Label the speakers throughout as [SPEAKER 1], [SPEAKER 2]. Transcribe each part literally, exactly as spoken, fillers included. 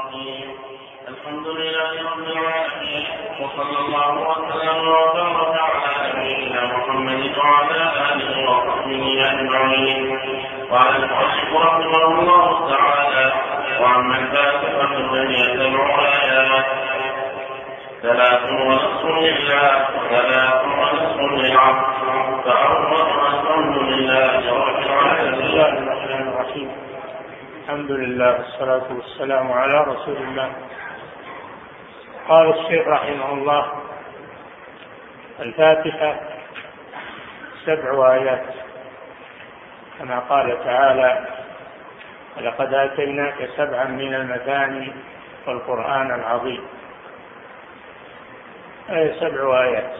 [SPEAKER 1] الرحيم. الحمد لله رب العالمين، وصلى الله وسلم وبارك على نبينا محمد وعلى آله وصحبه أجمعين. وعلى المؤلف رحمه الله تعالى: وعمن فاتح الدنيا تبع آيات ثلاث ونصف لله وثلاث ونصف للعبد فأول الحمد لله رب العالمين.
[SPEAKER 2] الحمد لله والصلاة والسلام على رسول الله. قال الشيخ رحمه الله: الفاتحة سبع آيات، كما قال تعالى: ولقد آتيناك سبعا من المثاني والقرآن العظيم. أي سبع آيات،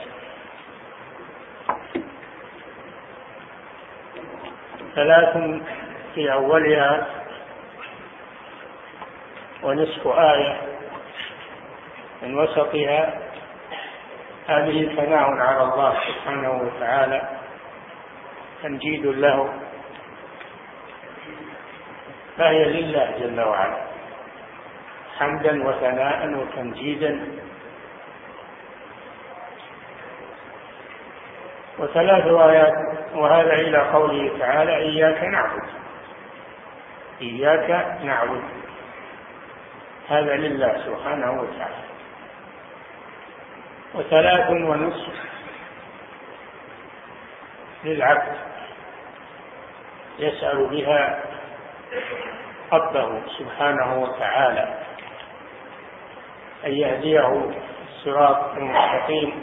[SPEAKER 2] ثلاث في أولها ونصف آية من وسطها. هذه ثناء على الله سبحانه وتعالى، تمجيد له، فهي لله جل وعلا حمدا وثناء وتمجيدا. وثلاث آيات، وهذا إلى قوله تعالى: إياك نعبد إياك نعبد، هذا لله سبحانه وتعالى. وثلاث ونصف للعبد يسأل بها ربه سبحانه وتعالى أن يهديه الصراط المستقيم،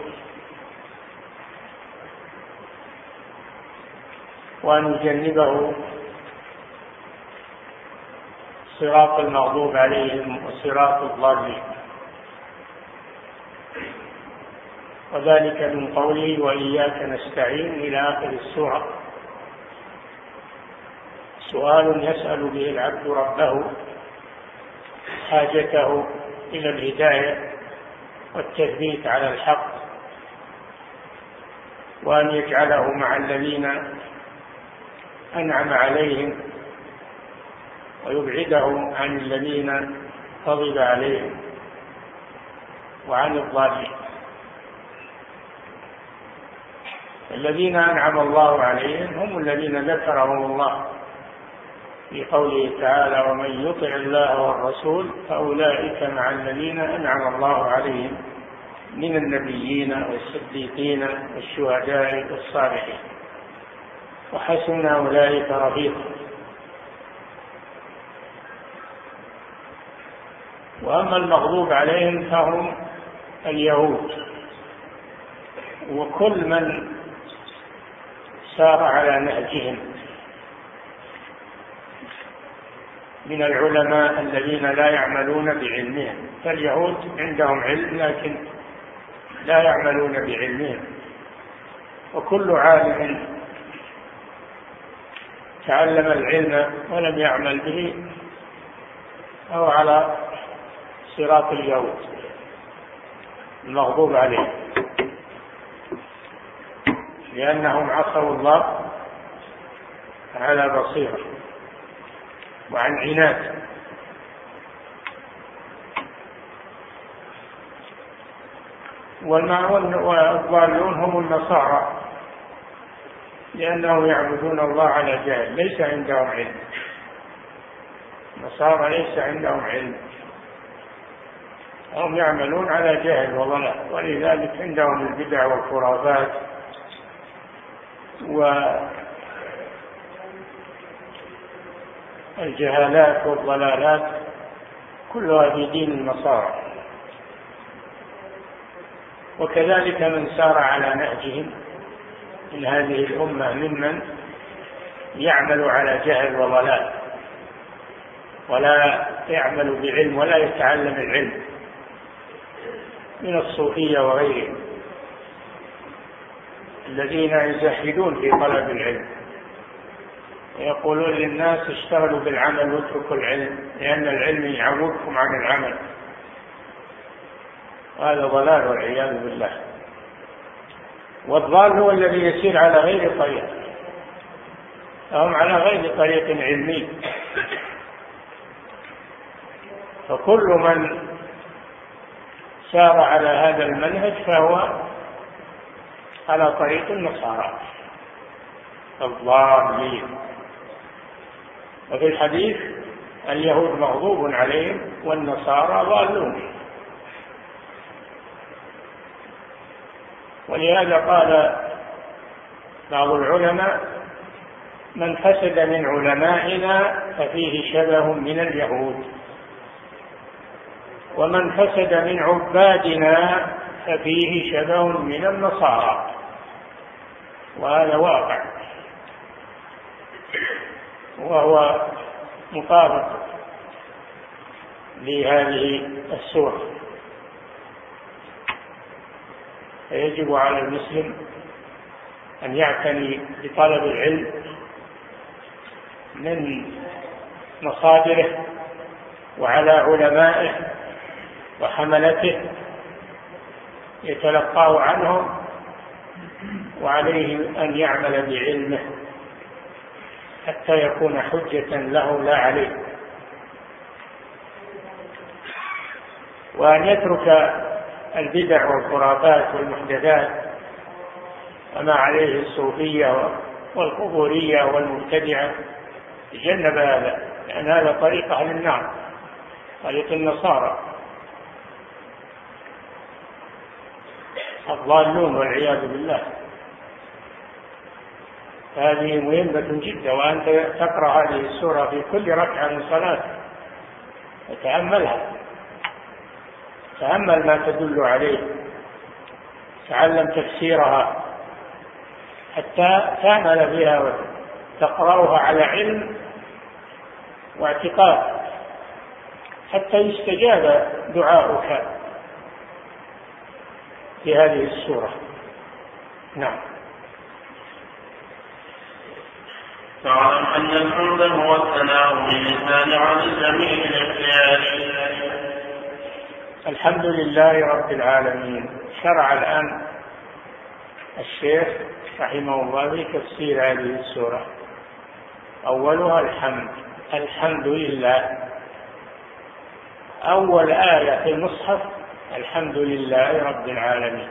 [SPEAKER 2] وأن يجنبه صراط المغضوب عليهم وصراط الضالين، وذلك من قوله: وإياك نستعين إلى آخر السورة. سؤال يسأل به العبد ربه حاجته إلى الهداية والتثبيت على الحق، وأن يجعله مع الذين أنعم عليهم ويبعدهم عن الذين غضب عليهم وعن الضالين. الذين أنعم الله عليهم هم الذين ذكرهم الله في قوله تعالى: ومن يطع الله والرسول فأولئك مع الذين أنعم الله عليهم من النبيين والصديقين والشهداء والصالحين وحسن أولئك رفيقا. وأما المغضوب عليهم فهم اليهود وكل من سار على نهجهم من العلماء الذين لا يعملون بعلمهم. فاليهود عندهم علم لكن لا يعملون بعلمهم، وكل عالم تعلم العلم ولم يعمل به أو على صراط اليهود المغضوب عليهم، لأنهم عصوا الله على بصيرة وعن عناد. والضالون هم النصارى، لأنهم يعبدون الله على جهل، ليس عندهم علم. النصارى ليس عندهم علم، هم يعملون على جهل وضلال، ولذلك عندهم البدع والخرافات والجهالات والضلالات كلها في دين النصارى. وكذلك من سار على نهجهم من هذه الأمة ممن يعمل على جهل وضلال ولا يعمل بعلم ولا يتعلم العلم، من الصوفية وغيرهم الذين يزهدون في طلب العلم، يقولون للناس: اشتغلوا بالعمل واتركوا العلم، لأن العلم يعوضكم عن العمل. هذا ضلال والعياذ بالله. والضال هو الذي يسير على غير طريق، هم على غير طريق علمي. فكل من سار على هذا المنهج فهو على طريق النصارى الضالين. وفي الحديث اليهود مغضوب عليهم والنصارى ضالون. ولهذا قال بعض العلماء: من فسد من علمائنا ففيه شبه من اليهود، ومن فسد من عبادنا ففيه شبه من النصارى. وهذا واقع، وهو مطابق لهذه السورة. فيجب على المسلم أن يعتني بطلب العلم من مصادره وعلى علمائه وحملته يتلقاه عنهم، وعليه أن يعمل بعلمه حتى يكون حجة له لا عليه، وأن يترك البدع والخرافات والمحدثات وما عليه الصوفية والقبورية والمبتدعة، يتجنب هذا، لأن هذا طريق أهل النار، طريق النصارى الضالون والعياذ بالله. هذه مهمة جدا، وأنت تقرأ هذه السورة في كل ركعة من صلاة وتأملها، تأمل ما تدل عليه، تعلم تفسيرها حتى تعمل بها وتقرأها على علم واعتقاد، حتى يستجاب دعاؤك في هذه السورة. نعم.
[SPEAKER 1] فاعلم أن الحمد هو الثناء باللسان على الجميع الاختياري.
[SPEAKER 2] الحمد لله رب العالمين. شرع الآن الشيخ رحمه الله في تفسير هذه السورة. أولها الحمد، الحمد لله. أول آية في المصحف الحمد لله رب العالمين،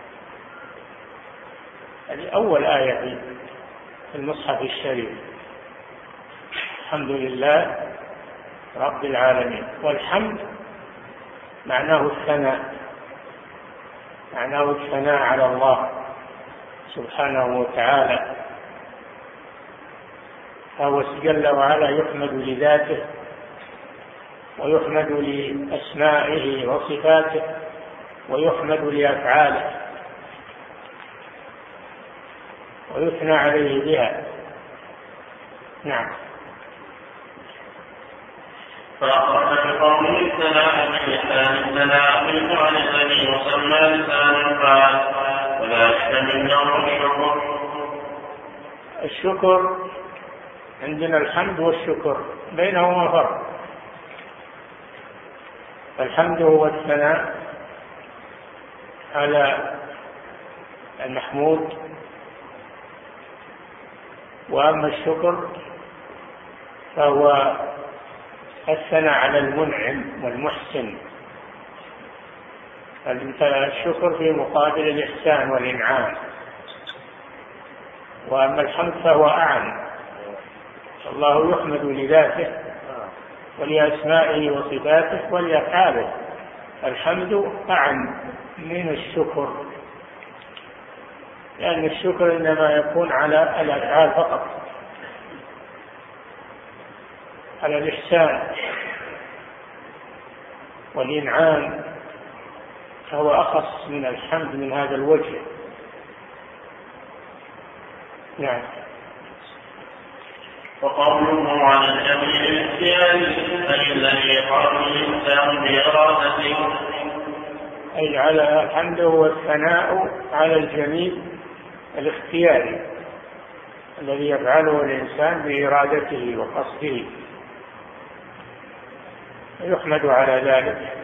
[SPEAKER 2] هذه أول آية في المصحف الشريف، الحمد لله رب العالمين. والحمد معناه الثناء، معناه الثناء على الله سبحانه وتعالى، فهو جل وعلا يحمد لذاته ويحمد لأسمائه وصفاته ويحمد لأفعاله ويثنى عليه بها. نعم.
[SPEAKER 1] فأخرج بقوله الثناء باللسان الثناء بالفعل الذي يسمى لسان الفعل، ولا يحتمل نوع الشكر.
[SPEAKER 2] الشكر عندنا الحمد والشكر بينهما فرق. الحمد هو الثناء على المحمود، وأما الشكر فهو الثناء على المنعم والمحسن. الشكر في مقابل الإحسان والإنعام، وأما الحمد فهو أعم، الله يحمد لذاته ولأسمائه وصفاته ولأفعاله. الحمد أعم من الشكر، لأن الشكر إنما يكون على الأفعال فقط، على الإحسان والإنعام، فهو أخص من الحمد من هذا الوجه. نعم.
[SPEAKER 1] وقوله عن الجميع الاختياري أي الذي يفعل الإنسان بإرادته،
[SPEAKER 2] أي على الحمد هو الثناء على الجميل الاختياري الذي يفعله الإنسان بإرادته وقصده، يحمد على ذلك.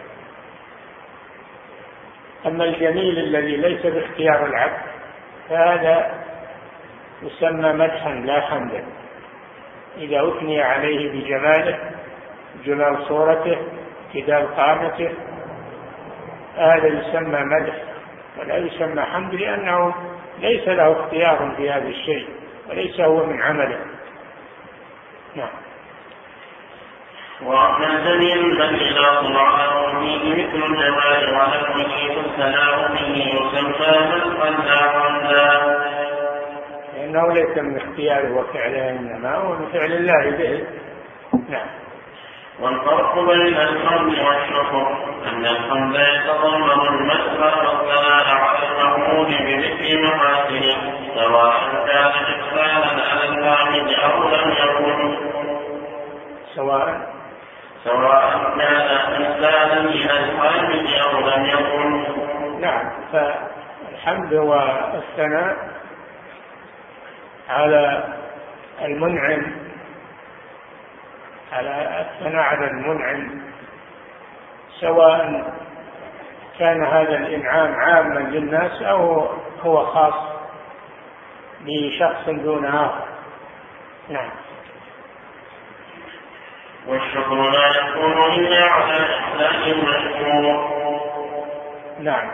[SPEAKER 2] أما الجميل الذي ليس باختيار العبد فهذا يسمى مدحا لا حمدا، إذا أثني عليه بجماله، جمال صورته اعتدال قامته، هذا يسمى مدح ولا يسمى حمد، لأنه ليس له اختيار في هذا الشيء وليس هو من عمله. نعم.
[SPEAKER 1] ومن دليل بل إذا طلع فيه مثل الجمال ونحوه فالثناء به يسمى مدحا لا حمدا،
[SPEAKER 2] لأنه ليس من اختياره وفعله، إنما هو من فعل الله به. نعم.
[SPEAKER 1] والفرق بين الحمد والشكر أن الحمد يتضمن المدح والثناء على المحمود بمثل محاسنه، سواء كان إحسانا على الحامد أو لم يكن،
[SPEAKER 2] سواء
[SPEAKER 1] سواء كان إحسانا إلى الحامد أو لم يكن.
[SPEAKER 2] نعم. فالحمد هو الثناء على المنعم، على الثناء على المنعم، سواء كان هذا الإنعام عاما للناس أو هو خاص بشخص دون آخر. نعم.
[SPEAKER 1] والشكر لا يكون إلا على إحسان المشكور.
[SPEAKER 2] نعم.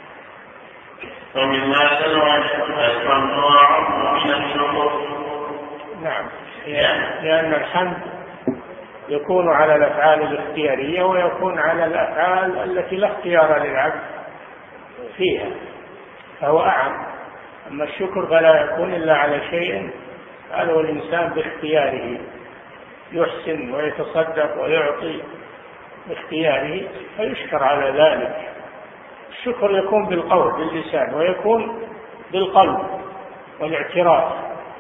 [SPEAKER 1] فمن هذا الوجه الحمد أعظم من الشكر.
[SPEAKER 2] نعم. لأن الحمد يكون على الأفعال الاختيارية ويكون على الأفعال التي لا اختيار للعبد فيها، فهو أعم. أما الشكر فلا يكون إلا على شيء فعله الإنسان باختياره، يحسن ويتصدق ويعطي باختياره فيشكر على ذلك. الشكر يكون بالقول باللسان ويكون بالقلب والاعتراف،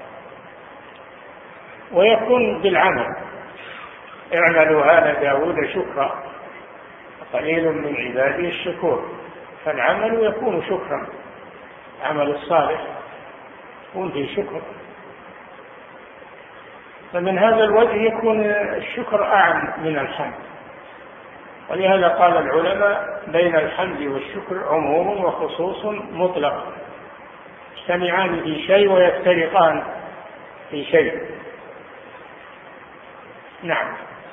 [SPEAKER 2] ويكون بالعمل. اعملوا آل داود شكرا قليل من عباده الشكور، فالعمل يكون شكرا، عمل الصالح يكون فيه شكر. فمن هذا الوجه يكون الشكر أعم من الحمد، ولهذا قال العلماء بين الحمد والشكر عموم وخصوص مطلق، يجتمعان في شيء ويفترقان في شيء. نعم.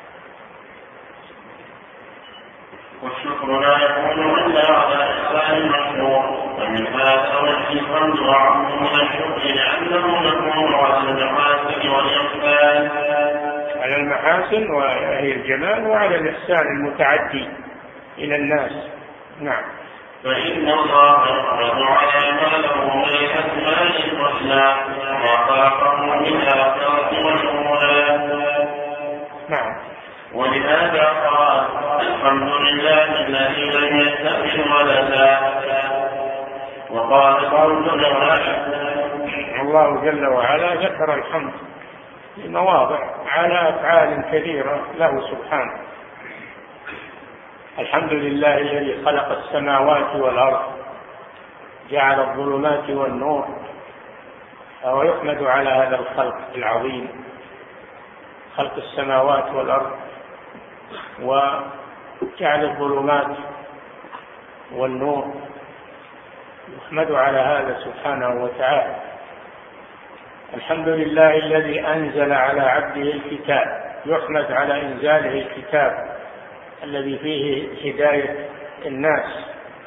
[SPEAKER 1] والشكر لا يكون إلا على إحسان المشكور، ومن هذا وجه الحمد أعظم من الشكر لأنه يكون على المحاسن والإحسان،
[SPEAKER 2] على المحاسن وهي الجمال، وعلى الإحسان المتعدي إلى الناس. نعم.
[SPEAKER 1] فإن الله يحمد على ما له من الأسماء الحسنى وخلقه من الآخرة والأولى.
[SPEAKER 2] نعم.
[SPEAKER 1] ولهذا قال الحمد لله الذي لم يتخذ ولدا، وقال
[SPEAKER 2] الله جل وعلا ذكر الحمد في مواضع على أفعال كثيرة له سبحانه. الحمد لله الذي خلق السماوات والأرض جعل الظلمات والنور، وهو يحمد على هذا الخلق العظيم، خلق السماوات والأرض وجعل الظلمات والنور، يحمد على هذا سبحانه وتعالى. الحمد لله الذي أنزل على عبده الكتاب، يحمد على إنزاله الكتاب الذي فيه هداية الناس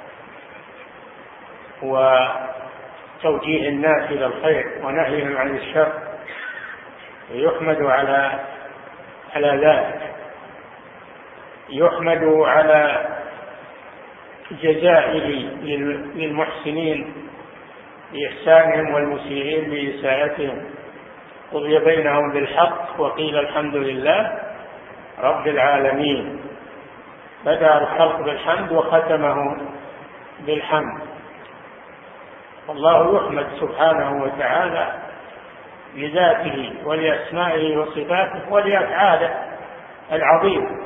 [SPEAKER 2] وتوجيه الناس إلى الخير ونهيهم عن الشر، ويحمد على على ذلك. يحمد على جزائه للمحسنين بإحسانهم والمسيئين بإساءتهم، قضي بينهم بالحق وقيل الحمد لله رب العالمين. بدأ الخلق بالحمد وختمه بالحمد. والله يحمد سبحانه وتعالى لذاته ولأسمائه وصفاته ولأفعاله العظيم.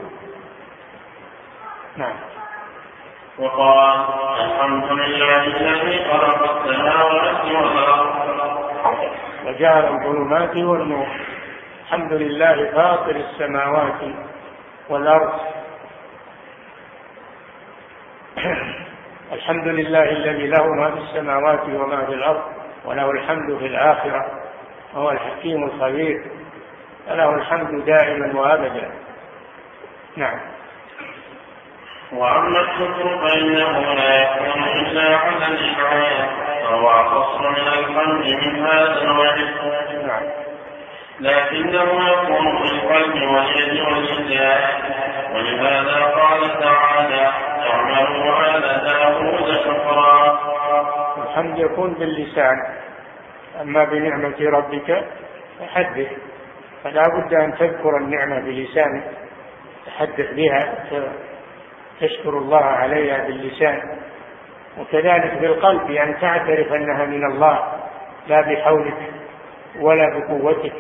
[SPEAKER 2] نعم.
[SPEAKER 1] وقال الحمد لله الذي خلق السماوات والأرض
[SPEAKER 2] وجعل الظلمات والنور. الحمد لله فاطر السماوات والأرض. الحمد لله الذي له ما في السماوات وما في الأرض، وله الحمد في الآخرة، وهو الحكيم الخبير، فله الحمد دائما وأبدا. نعم.
[SPEAKER 1] وأما الشكر فإنه لا يكون إلا على الإنعام، فهو أخص من الحمد من هذا الوجه، لكنه يكون في القلب واليد واللسان. ولهذا قال تعالى: اعملوا آل داود شكرا.
[SPEAKER 2] الحمد يكون باللسان، أما بنعمة ربك فحدث، فلا بد أن تذكر النعمة بلسانك، تحدث بها، تشكر الله عليها باللسان. وكذلك بالقلب، أن تعترف أنها من الله لا بحولك ولا بقوتك،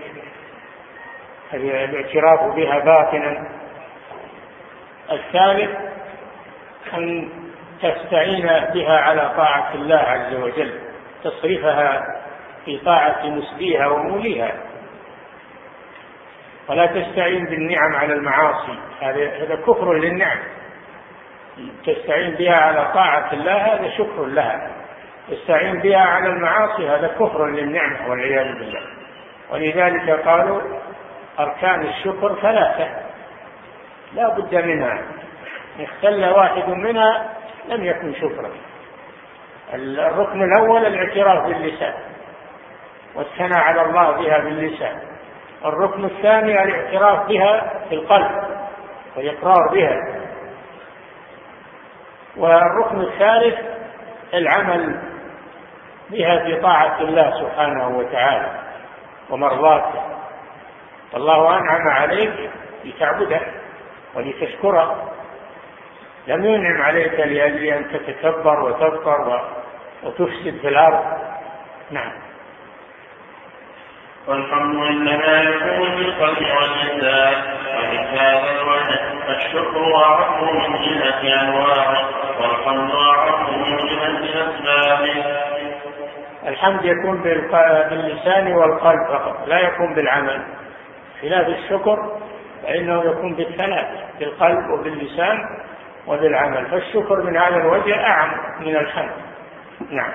[SPEAKER 2] الاعتراف بها باطنا. الثالث أن تستعين بها على طاعة الله عز وجل، تصرفها في طاعة مسديها وموليها، ولا تستعين بالنعم على المعاصي، هذا كفر للنعم. تستعين بها على طاعة الله هذا شكر لها، تستعين بها على المعاصي هذا كفر للنعمة والعياذ بالله. ولذلك قالوا أركان الشكر ثلاثة لا بد منها، اختل واحد منها لم يكن شكرا. الركن الأول الاعتراف باللسان والثناء على الله بها باللسان. الركن الثاني الاعتراف بها في القلب والإقرار بها. والركن الثالث العمل بها في طاعة الله سبحانه وتعالى ومرضاته. والله أنعم عليك لتعبده ولتشكره، لم ينعم عليك لأجل أن تتكبر وتفقر وتفسد في الأرض. نعم.
[SPEAKER 1] والحمد إنما يكون بالقلب واللسان، ومن هذا الوجه الشكر أعظم من جهة أنواعه، والحمد أعظم من جهة أسبابه.
[SPEAKER 2] الحمد يكون باللسان والقلب فقط، لا يكون بالعمل، خلاف الشكر فإنه يكون بالثلاث، بالقلب وباللسان وبالعمل. فالشكر من هذا الوجه أعم من الحمد. نعم.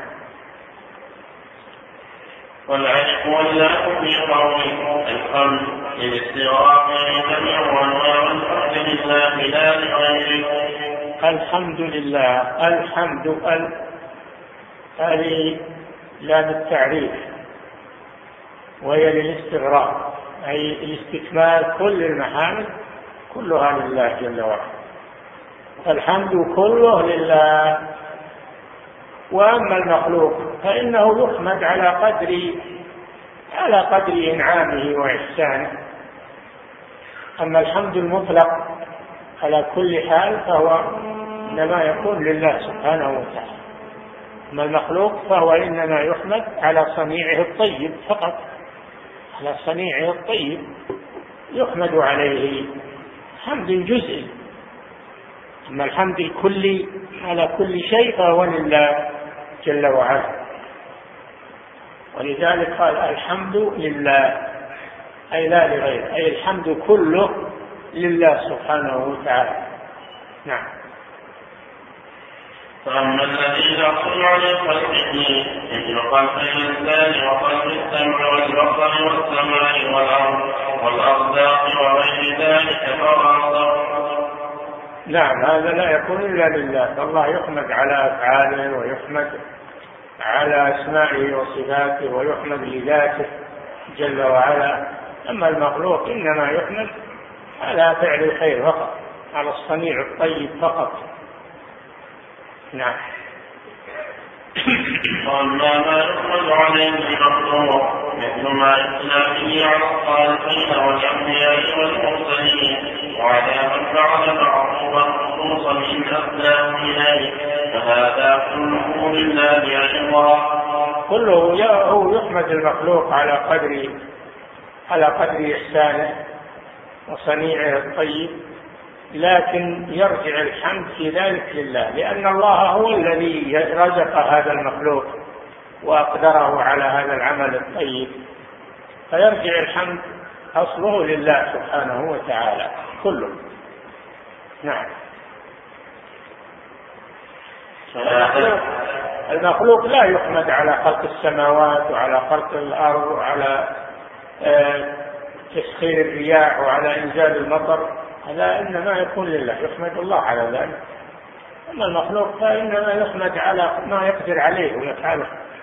[SPEAKER 1] والعرف والله في قوله الحمد للاستغراق جميع أنواع الحمد لله لا لغيره.
[SPEAKER 2] الحمد لله، الحمد ال هذه لا بالتعريف، وهي للاستغراق، أي الاستكمال كل المحامد كلها لله جل وعلا. الحمد كله لله. وأما المخلوق فإنه يحمد على قدر على قدر إنعامه وإحسانه. أما الحمد المطلق على كل حال فهو إنما يكون لله سبحانه وتعالى. أما المخلوق فهو إنما يحمد على صنيعه الطيب فقط، على صنيعه الطيب يحمد عليه حمد جزئي. أما الحمد الكلي على كل شيء فهو لله جل وعلا. ولذلك قال الحمد لله، أي لا لغيره، أي الحمد كله لله سبحانه وتعالى. نعم.
[SPEAKER 1] فأما الذي يحصل على خلقه مثل خلق الإنسان وخلق السمع والبصر والسماء والأرض والأرزاق وغير ذلك فأعظم.
[SPEAKER 2] نعم، هذا لا يكون إلا لله، فالله يحمد على أفعاله ويحمد على أسمائه وصفاته ويحمد لذاته جل وعلا. أما المخلوق إنما يحمد على فعل الخير فقط، على الصنيع الطيب فقط. نعم.
[SPEAKER 1] وأما ما يحمد عليه المخلوق مثل ما يثنى به على الصالحين والأنبياء والمرسلين وعلى من فعل معروفا خصوصا من أسلام إليه فهذا كله لله أيضا.
[SPEAKER 2] كله هو يحمد المخلوق على قدر على قدر إحسانه وصنيعه الطيب، لكن يرجع الحمد في ذلك لله، لأن الله هو الذي رزق هذا المخلوق وأقدره على هذا العمل الطيب، فيرجع الحمد أصله لله سبحانه وتعالى كله. نعم. المخلوق لا يحمد على خلق السماوات وعلى خلق الأرض وعلى تسخير الرياح وعلى إنزال المطر، هذا إنما يكون لله، يحمد الله على ذلك أما المخلوق فإنما يحمد على ما يقدر عليه ويفعله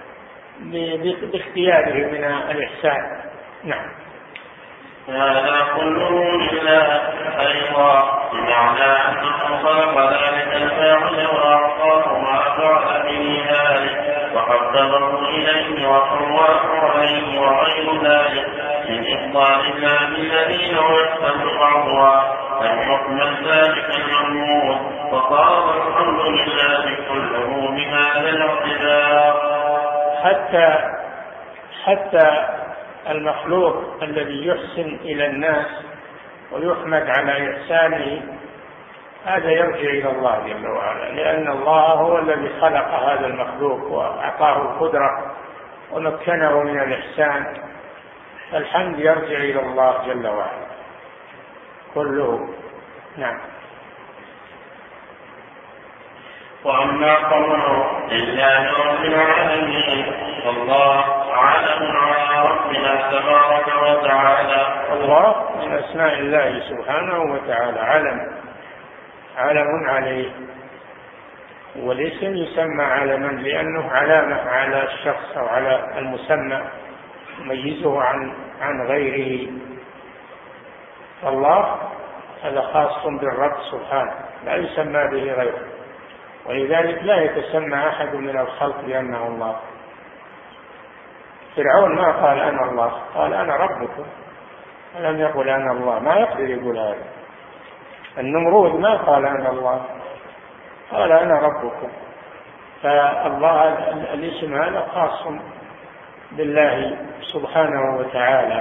[SPEAKER 2] باختياره من الإحسان. نعم.
[SPEAKER 1] هذا كله لله أيضا، بمعنى أنه خلق ذلك الفاعل وأعطاه ما فعل به ذلك وقدره إليه وقواه عليه وغير ذلك من إفضال الله الذين ويستمعوا أن يكمل ذلك المأمور، فصار الحمد لله كله بهذا الاعتبار.
[SPEAKER 2] حتى حتى المخلوق الذي يحسن إلى الناس ويحمد على إحسانه هذا يرجع إلى الله جل وعلا، لأن الله هو الذي خلق هذا المخلوق وأعطاه القدرة ومكنه من الإحسان، فالحمد يرجع إلى الله جل وعلا كله. نعم.
[SPEAKER 1] وأما قوله لله رب العالمين فالله عالم على ربنا تبارك وتعالى.
[SPEAKER 2] الله من أسماء الله سبحانه وتعالى، علم علم عليه، والاسم يسمى علما لأنه علامة على الشخص أو على المسمى يميزه عن عن غيره. فالله هذا خاص بالرب سبحانه لا يسمى به غيره، ولذلك لا يتسمى أحد من الخلق بأنه الله. فرعون ما قال أنا الله، قال أنا ربكم، ولم يقل أنا الله، ما يقدر يقول هذا. النمرود ما قال أنا الله، قال أنا ربكم. فالله الاسم هذا خاص بالله سبحانه وتعالى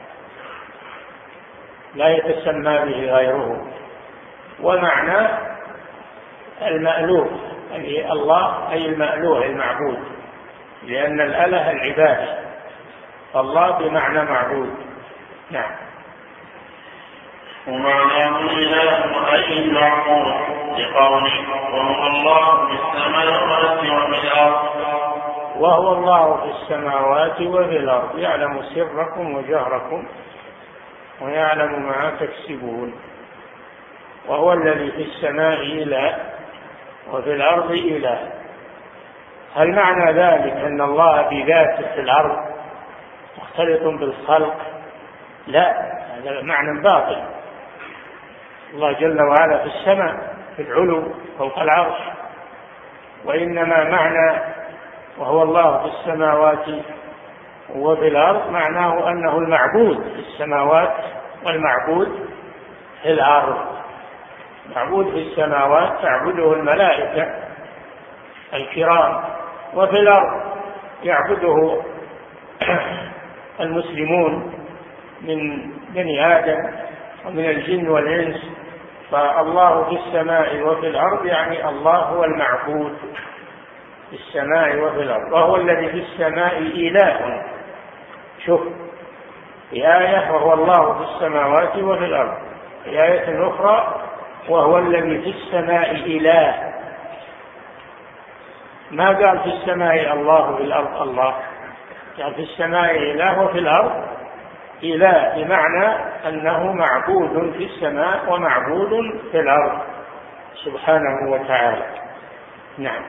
[SPEAKER 2] لا يتسمى به غيره. ومعنى المألوه أي الله أي المألوه المعبود، لأن الأله العبادة، الله بمعنى معبود. نعم.
[SPEAKER 1] ومعناه الإله أي المعبود لقوله وهو الله في السماوات وفي الأرض.
[SPEAKER 2] وهو الله في السماوات وفي الأرض يعلم سركم وجهركم ويعلم ما تكسبون. وهو الذي في السماء إله وفي الأرض إله. هل معنى ذلك أن الله بذاته في الأرض مختلط بالخلق؟ لا، هذا معنى باطل. الله جل وعلا في السماء في العلو فوق العرش، وإنما معنى وهو الله في السماوات وفي الأرض معناه أنه المعبود في السماوات والمعبود في الأرض. معبود في السماوات تعبده الملائكة الكرام، وفي الأرض يعبده المسلمون من بني آدم ومن الجن والإنس. فالله في السماء وفي الأرض يعني الله هو المعبود في السماء وفي الأرض. وهو الذي في السماء إله. شوف في آية وهو الله في السماوات وفي الأرض، في آية أخرى وهو الذي في السماء إله. ما قال في السماء الله في الأرض الله، يعني في السماء إله وفي الأرض إله، بمعنى أنه معبود في السماء ومعبود في الأرض سبحانه وتعالى. نعم.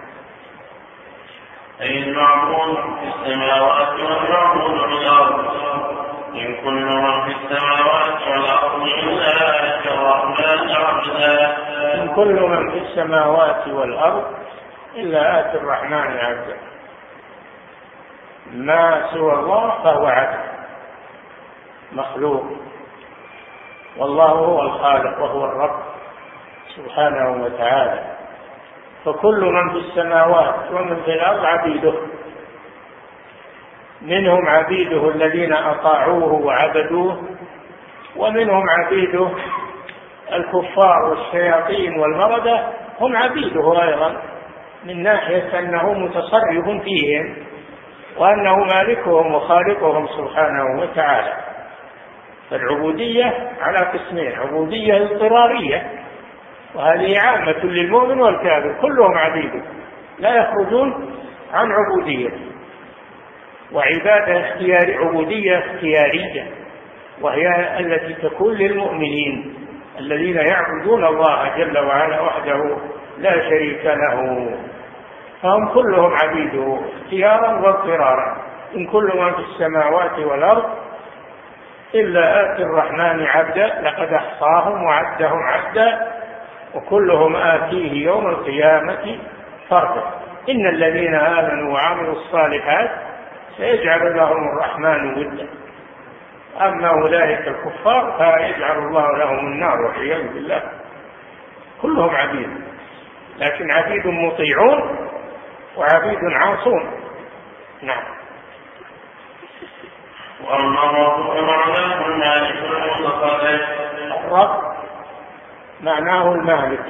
[SPEAKER 1] أي المعبود في السماوات والمعبود في الأرض. إن كل من في السماوات والأرض إلا آتي الرحمن عبدا.
[SPEAKER 2] إن كل من في السماوات والأرض إلا آتي الرحمن عبدا. ما سوى الله فهو عبد مخلوق، والله هو الخالق وهو الرب سبحانه وتعالى. فكل من في السماوات ومن في الأرض عبيده، منهم عبيده الذين أطاعوه وعبدوه، ومنهم عبيده الكفار والشياطين والمردة هم عبيده أيضا، من ناحية أنه متصرف فيهم وأنه مالكهم وخالقهم سبحانه وتعالى. فالعبودية على قسمين: عبودية اضطرارية، وهذه عامة للمؤمن والكافر كلهم عبيده لا يخرجون عن عبودية، وعبادة اختيارية، عبودية اختيارية، وهي التي تكون للمؤمنين الذين يعبدون الله جل وعلا وحده لا شريك له، فهم كلهم عبيده اختيارا واضطرارا. إن كل من في السماوات والأرض إلا آتي الرحمن عبدا لقد أحصاهم وعدهم عدا وكلهم آتيه يوم القيامة فردا. إن الذين آمنوا وعملوا الصالحات سيجعل لهم الرحمن ودا، أما أولئك الكفار فيجعل الله لهم النار والعياذ بالله. كلهم عبيد، لكن عبيد مطيعون وعبيد عاصون. نعم. الرب معناه المالك،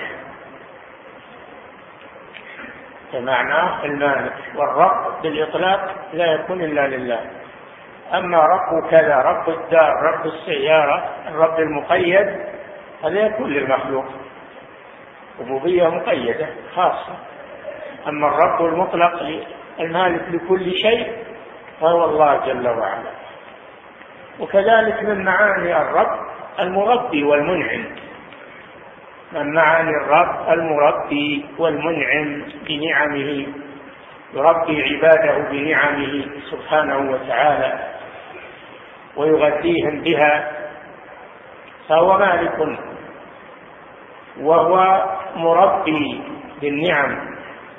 [SPEAKER 2] فمعناه المالك، والرب بالإطلاق لا يكون إلا لله. أما رب كذا، رب الدار، رب السيارة، الرب المقيد، هذا يكون للمخلوق، ربوبية مقيدة خاصة. أما الرب المطلق المالك لكل شيء فهو الله جل وعلا. وكذلك من معاني الرب المربي والمنعم، من معاني الرب المربي والمنعم بنعمه، يربي عباده بنعمه سبحانه وتعالى ويغذيهم بها، فهو مالك وهو مربي بالنعم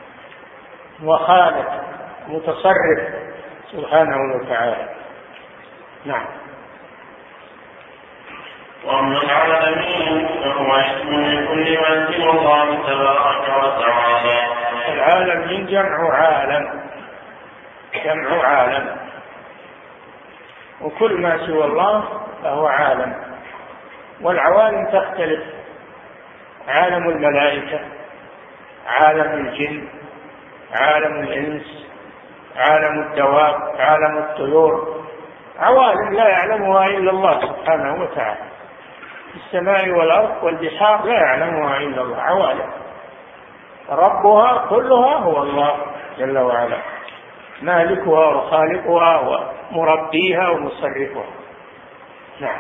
[SPEAKER 2] وخالق متصرف سبحانه وتعالى. نعم.
[SPEAKER 1] ومن العالمين فهو اسم لكل من سوى الله تبارك وتعالى.
[SPEAKER 2] العالم من جمع عالم، جمع عالم، وكل ما سوى الله فهو عالم. والعوالم تختلف، عالم الملائكة، عالم الجن، عالم الإنس، عالم الدواب، عالم الطيور، عوالم لا يعلمها إلا الله سبحانه وتعالى. السماء والأرض والبحار لا يعلمها إلا الله، عوالم ربها كلها هو الله جل وعلا، مالكها وخالقها ومربيها ومصرفها. نعم.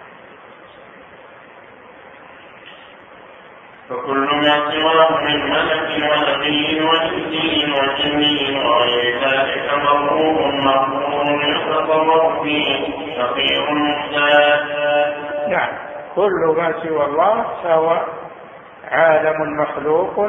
[SPEAKER 1] فكل ما سواه من ملك ونبي وإنسي وجني وغير ذلك مغرور مغرور يتصرف فيه فقير محتاج.
[SPEAKER 2] نعم. كل ما سوى الله فهو عالم مخلوق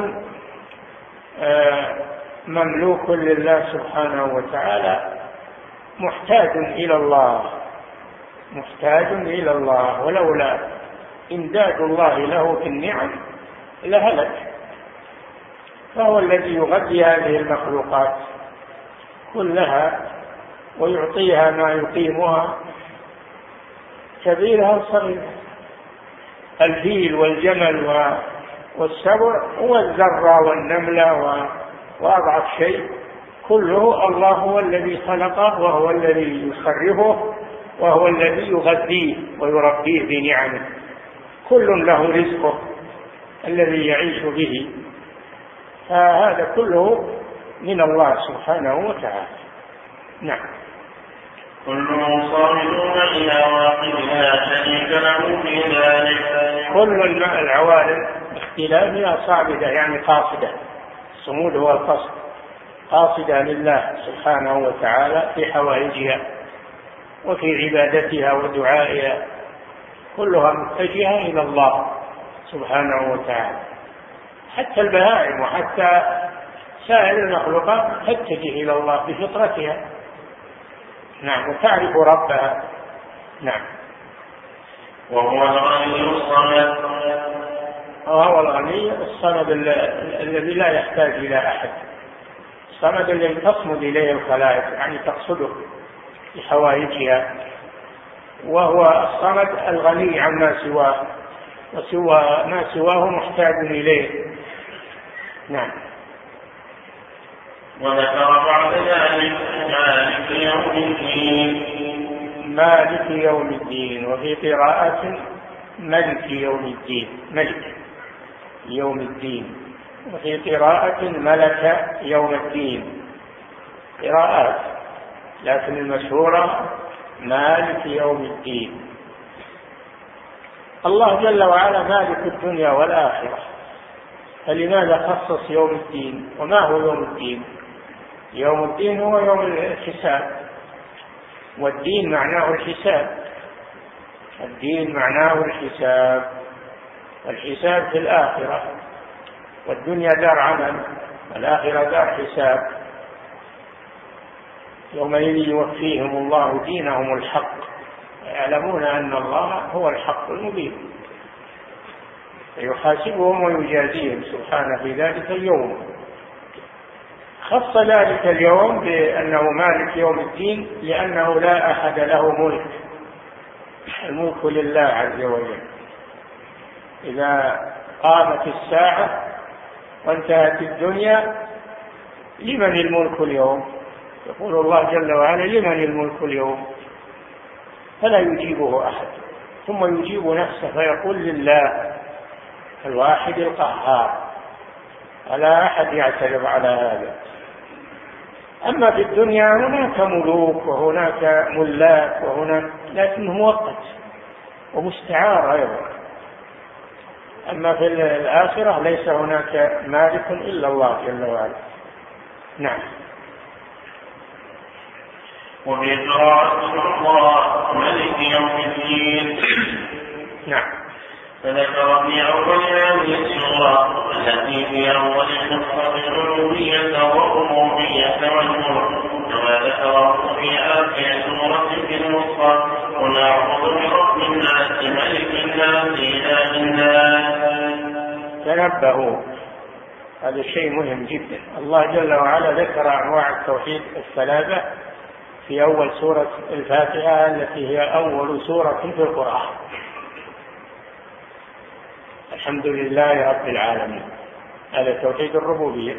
[SPEAKER 2] مملوك لله سبحانه وتعالى، محتاج إلى الله، محتاج إلى الله، ولولا إمداد الله له بالنعم لهلك. فهو الذي يغذي هذه المخلوقات كلها ويعطيها ما يقيمها كبيرها وصغيرها. الفيل والجمل والسبع والذرة والنملة وأضعف شيء كله الله هو الذي خلقه وهو الذي يصرفه وهو الذي يغذيه ويربيه بنعمه. كل له رزقه الذي يعيش به، فهذا كله من الله سبحانه وتعالى. نعم.
[SPEAKER 1] كلهم صامدون إلى واحد لا شريك له في ذلك.
[SPEAKER 2] كل العوالم باختلافها صامدة يعني قاصدة، الصمود هو القصد، قاصدة لله سبحانه وتعالى في حوائجها وفي عبادتها ودعائها، كلها متجهة إلى الله سبحانه وتعالى. حتى البهائم وحتى سائر المخلوقات تتجه إلى الله بفطرتها. نعم. وتعرف ربها. نعم.
[SPEAKER 1] وهو الغني الصمد.
[SPEAKER 2] وهو الغني الصمد الذي لا يحتاج إلى أحد، الصمد الذي تصمد إليه الخلائق يعني تقصده بحوائجها، وهو الصمد الغني عما سواه وسوى ما سواه محتاج إليه. نعم.
[SPEAKER 1] وذكر بعد ذلك مالك يوم الدين.
[SPEAKER 2] مالك يوم الدين، وفي قراءة ملك يوم الدين، ملك يوم الدين، وفي قراءة ملك يوم الدين، قراءات، لكن المشهورة مالك يوم الدين. الله جل وعلا مالك الدنيا والآخرة، فلماذا خصص يوم الدين؟ وما هو يوم الدين؟ يوم الدين هو يوم الحساب، والدين معناه الحساب، الدين معناه الحساب، الحساب في الآخرة، والدنيا دار عمل، الآخرة دار حساب. يومئذ يوفيهم الله دينهم الحق، يعلمون أن الله هو الحق المبين، فيحاسبهم ويجازيهم سبحانه في ذلك اليوم. خص ذلك اليوم بأنه مالك يوم الدين لأنه لا أحد له ملك، الملك لله عز وجل. إذا قامت الساعة وانتهت الدنيا لمن الملك اليوم؟ يقول الله جل وعلا لمن الملك اليوم؟ فلا يجيبه أحد، ثم يجيب نفسه فيقول لله الواحد القهار، ولا أحد يعترض على هذا. أما في الدنيا هناك ملوك وهناك ملاك وهناك، لكنه مؤقت ومستعار أيضا. أما في الآخرة ليس هناك مالك إلا الله جل وعلا. نعم.
[SPEAKER 1] وفي قراءة الله ملك يوم الدين.
[SPEAKER 2] نعم.
[SPEAKER 1] فذكر في أول هذه السورة التي في أول نصرة الألوهية والربوبية والملك، كما ذكره في آخر سورة في الوسطى: قل أعوذ برب الناس ملك الناس إله الناس.
[SPEAKER 2] تنبهوا، هذا شيء مهم جدا. الله جل وعلا ذكر أنواع التوحيد الثلاثة في أول سورة الفاتحة التي هي أول سورة في القرآن. الحمد لله رب العالمين، هذا توحيد الربوبية.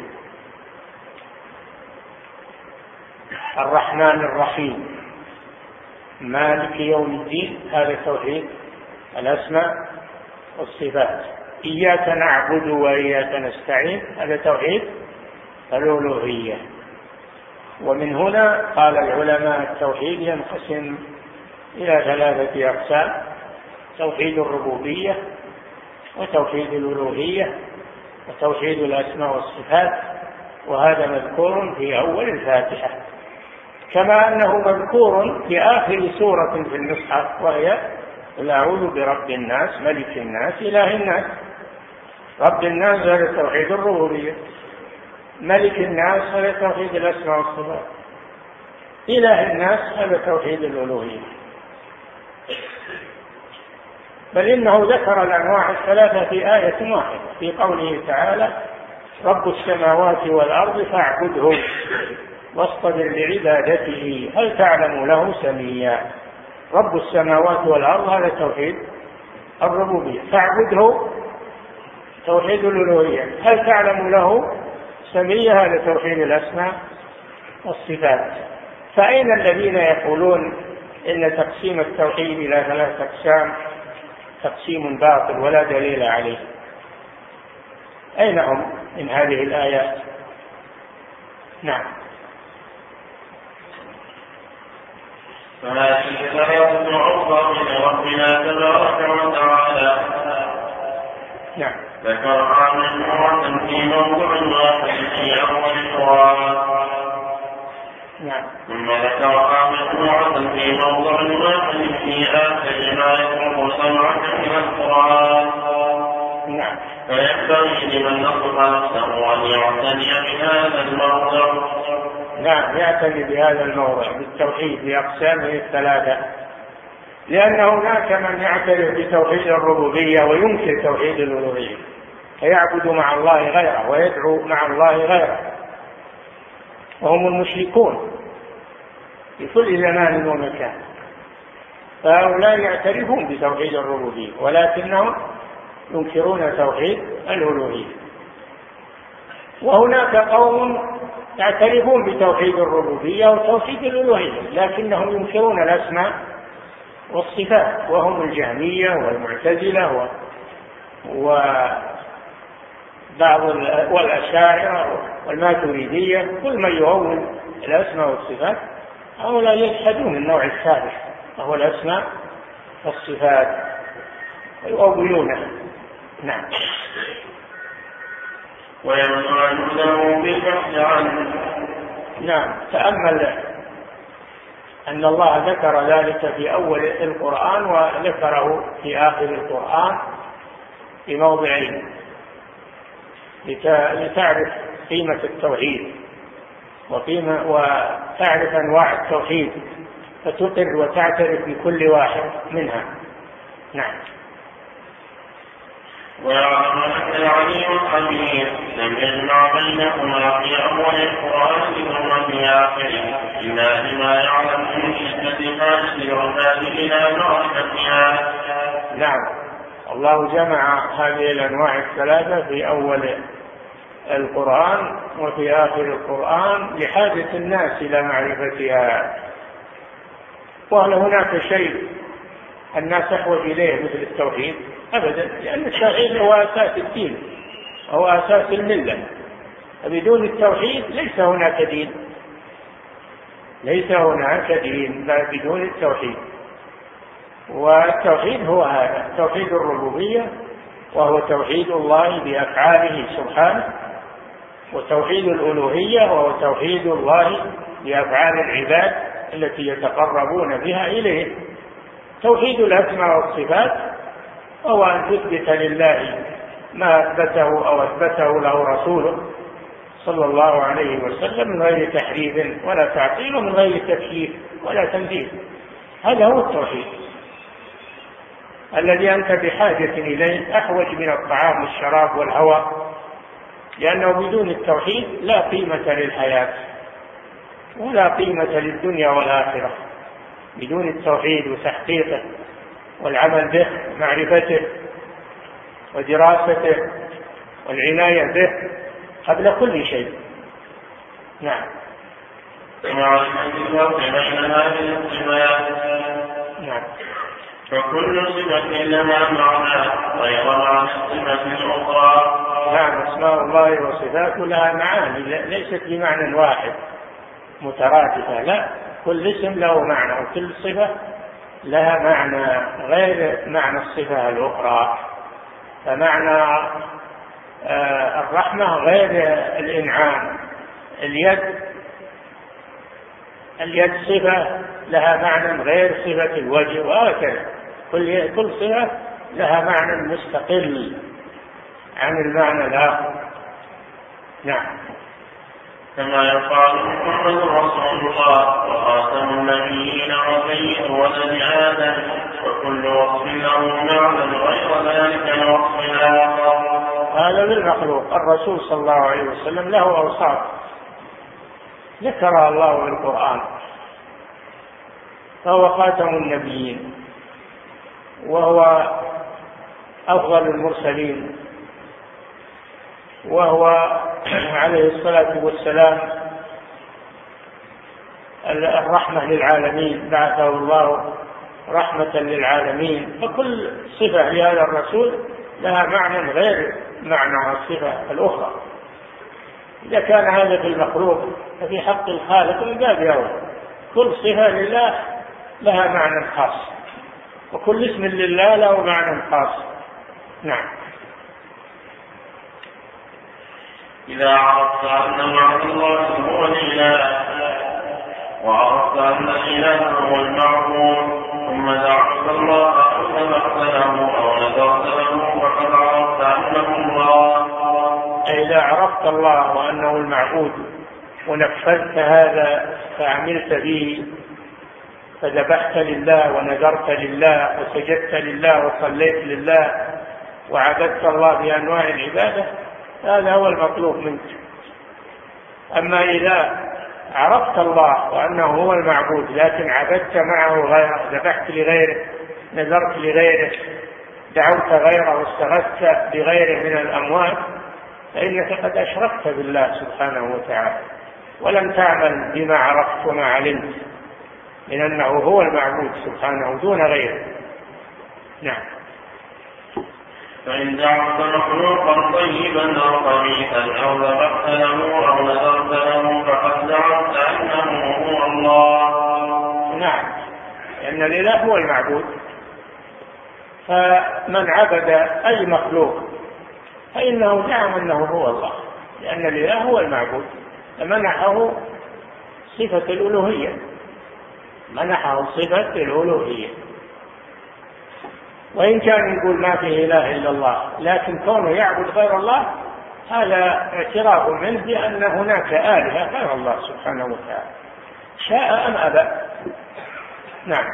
[SPEAKER 2] الرحمن الرحيم، مالك يوم الدين، هذا توحيد الأسماء والصفات. إياك نعبد وإياك نستعين، هذا توحيد الألوهية. ومن هنا قال العلماء التوحيد ينقسم إلى ثلاثة أقسام: توحيد الربوبية، وتوحيد الألوهية، وتوحيد الأسماء والصفات، وهذا مذكور في أول الفاتحة، كما أنه مذكور في آخر سورة في المصحف وهي قل أعوذ برب الناس ملك الناس إله الناس. رب الناس هذا توحيد الربوبية، ملك الناس هذا توحيد الأسماء والصفات، إله الناس هذا توحيد الألوهية. بل إنه ذكر الأنواع الثلاثة في آية واحدة في قوله تعالى: رب السماوات والأرض فاعبده واصطبر لعبادته هل تعلم له سميا. رب السماوات والأرض هذا توحيد الربوبية، فاعبده توحيد الألوهية، هل تعلم له سميا هذا توحيد الأسماء والصفات. فأين الذين يقولون إن تقسيم التوحيد إلى ثلاثة أقسام تقسيم باطل ولا دليل عليه؟ أين هم من هذه الآيات؟ نعم.
[SPEAKER 1] فهذه ثلاثة عرضة من ربنا تبارك وتعالى.
[SPEAKER 2] نعم.
[SPEAKER 1] ذكرها مجموعة في موضع واحد في أول القرآن.
[SPEAKER 2] نعم.
[SPEAKER 1] ثم ذكرها مجموعة في موضع واحد في آخر ما يقرب سمعة من القرآن.
[SPEAKER 2] نعم.
[SPEAKER 1] فينبغي لمن نصب نفسه أن يعتني بهذا الموضع.
[SPEAKER 2] نعم، يعتني بهذا الموضع بالتوحيد بأقسامه الثلاثة، لأن هناك من يعترف بتوحيد الربوبية وينكر توحيد الألوهية، فيعبد مع الله غيره ويدعو مع الله غيره، وهم المشركون في كل زمان ومكان. فهؤلاء يعترفون بتوحيد الربوبية ولكنهم ينكرون توحيد الألوهية. وهناك قوم يعترفون بتوحيد الربوبية وتوحيد الألوهية لكنهم ينكرون الأسماء والصفات، وهم الجهمية والمعتزلة وبعض والأشاعرة والماتريدية، كل من يؤول الأسماء والصفات هؤلاء يجحدون النوع الثالث وهو الأسماء والصفات. ويؤولونه. نعم.
[SPEAKER 1] ويمنع له بالبحث عنه.
[SPEAKER 2] نعم. تأمل أن الله ذكر ذلك في أول القرآن وذكره في آخر القرآن في موضعين لتعرف قيمة التوحيد وقيمة وتعرف أنواع التوحيد فتقر وتعترف بكل واحد منها. نعم.
[SPEAKER 1] ويعلم أن العليم الخبير لم يجمع بينهما في أول القرآن ثم في آخره إلا لما يعلم من شدة حاجة العباد إلى معرفتها.
[SPEAKER 2] نعم. الله جمع هذه الأنواع الثلاثة في أول القرآن وفي آخر القرآن لحاجة الناس إلى معرفتها. وهل هناك شيء الناس يحوج إليه مثل التوحيد؟ أبدا، لأن التوحيد هو أساس الدين، هو أساس الملة. بدون التوحيد ليس هناك دين، ليس هناك دين بدون التوحيد. والتوحيد هو هذا، توحيد الربوبية، وهو توحيد الله بأفعاله سبحانه، وتوحيد الألوهية وهو توحيد الله بأفعال العباد التي يتقربون بها إليه. توحيد الأسماء والصفات وهو أن تثبت لله ما أثبته أو أثبته له رسوله صلى الله عليه وسلم من غير تحريف ولا تعطيل ومن غير تكييف ولا تمثيل. هذا هو التوحيد الذي أنت بحاجة إليه أحوج من الطعام والشراب والهواء، لأنه بدون التوحيد لا قيمة للحياة ولا قيمة للدنيا والآخرة. بدون التوحيد وتحقيقه والعمل به، معرفته ودراسته والعناية به قبل كل شيء. نعم. نعم.
[SPEAKER 1] فكل صفة لها معنى غير معنى الصفة الأخرى.
[SPEAKER 2] نعم. أسماء الله وصفاته لها معاني ليست بمعنى واحد مترادفة، لا، كل اسم له معنى وكل صفة لها معنى غير معنى الصفة الأخرى. فمعنى الرحمة غير الإنعام. اليد اليد صفة لها معنى غير صفة الوجه، وهكذا كل كل صفة لها معنى مستقل عن المعنى الآخر. نعم.
[SPEAKER 1] كما يقال محمد رسول الله وخاتم النبيين وسيد ولد آدم، وكل وصف له معنى غير ذلك الوصف الآخر.
[SPEAKER 2] هذا للمخلوق. الرسول صلى الله عليه وسلم له أوصاف ذكرها الله في القرآن، فهو خاتم النبيين وهو أفضل المرسلين، وهو عليه الصلاة والسلام الرحمة للعالمين، بعثه الله رحمة للعالمين. فكل صفة لهذا الرسول لها معنى غير معنى الصفة الأخرى. إذا كان هذا في المخلوق ففي حق الخالق من باب أولى. كل صفة لله لها معنى خاص، وكل اسم لله له معنى خاص. نعم.
[SPEAKER 1] إذا عرفت أن معنى الله هو الإله، وعرفت أن الإله هو المعبود، ثم دعوت الله أو سبحت له أو نذرت له، فقد عرفت أنه الله.
[SPEAKER 2] إذا عرفت الله وأنه المعبود ونفذت هذا فعملت به، فذبحت لله ونذرت لله وسجدت لله وصليت لله وعبدت الله بأنواع العبادة، هذا هو المطلوب منك. أما إذا عرفت الله وأنه هو المعبود لكن عبدت معه غيره، ذبحت لغيره، نذرت لغيره، دعوت غيره واستغثت بغيره من الأموات، فإنك قد أشركت بالله سبحانه وتعالى ولم تعمل بما عرفت وما علمت من أنه هو المعبود سبحانه دون غيره. نعم.
[SPEAKER 1] فإن دعوت مخلوقا طيبا أو خبيثا أو ذبحت له أو نذرت له، فقد دعوت أنه هو الله.
[SPEAKER 2] نعم. لأن الإله هو المعبود، فمن عبد أي مخلوق فإنه زعم أنه هو الله، لأن الإله هو المعبود، فمنحه صفة الألوهية، منحه صفة الألوهية. وإن كان يقول ما فيه إله إلا الله، لكن كونه يعبد غير الله هذا اعتراف منه بأن هناك آلهة غير الله سبحانه وتعالى، شاء أم أبى. نعم.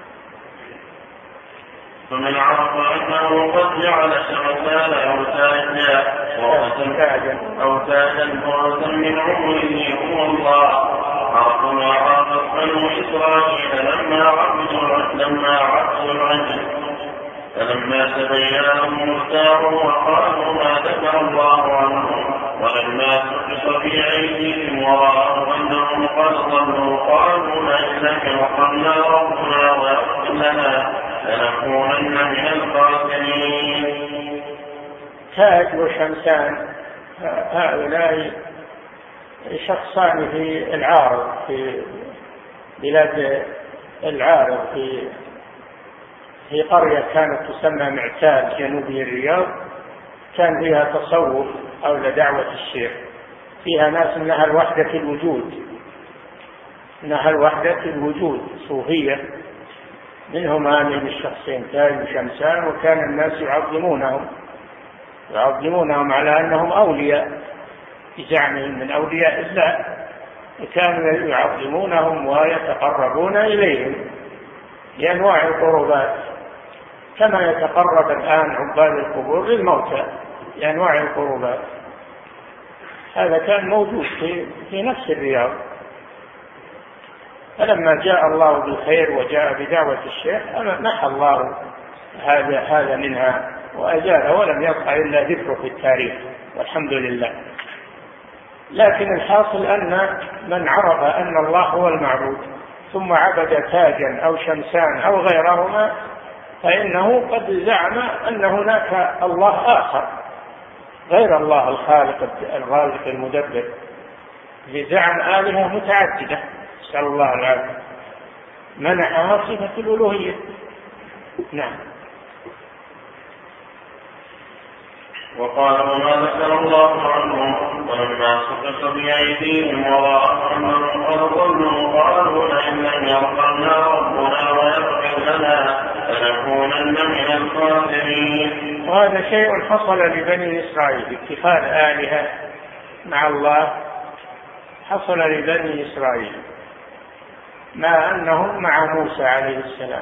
[SPEAKER 1] فمن عرف أنه قد جعل شمسان أو تاجا أو تاجا فرسا من عمره هو الله، عرف ما عرفت بنو إسرائيل لما عبدوا لما عبدوا العجل، فلما تبين لهم ارتاعوا وقالوا ما ذكر الله عنهم، ولما سقط في أيديهم ورأوا أنهم قد ضلوا قالوا لئن لم يرحمنا ربنا ويغفر لنا لنكونن من الخاسرين.
[SPEAKER 2] تاج وشمسان هؤلاء شخصان في العارض، في بلاد العارض، في في قرية كانت تسمى معتاد جنوبي الرياض، كان فيها تصوف أو لدعوة الشيخ، فيها ناس من أهل وحدة الوجود، من أهل وحدة الوجود صوفية، منهم هذين الشخصين تاج وشمسان، وكان الناس يعظمونهم يعظمونهم على أنهم أولياء بزعمهم من أولياء الله، وكانوا يعظمونهم ويتقربون إليهم بأنواع القربات كما يتقرب الآن عباد القبور للموتى بأنواع القربات. هذا كان موجود في, في نفس الرياض. فلما جاء الله بالخير وجاء بدعوة الشيخ نحى الله هذا هذا منها وأزاله، ولم يبقى إلا ذكره في التاريخ والحمد لله. لكن الحاصل أن من عرف أن الله هو المعبود ثم عبد تاجا أو شمسان أو غيرهما فإنه قد زعم أن هناك الله آخر غير الله الخالق الرازق المدبر، لزعم آلهة متعددة نسأل الله العافية، منحها صفة الألوهية. نعم.
[SPEAKER 1] وقالوا ما ذكر الله عنهم ولما سقط بأيديهم ورأوا أنهم قد ضلوا قالوا لئن لم يرحمنا ربنا ويغفر لنا لنكونن من الخاسرين.
[SPEAKER 2] وهذا شيء حصل لبني إسرائيل، اتخاذ آلهة مع الله حصل لبني إسرائيل، مع أنهم مع موسى عليه السلام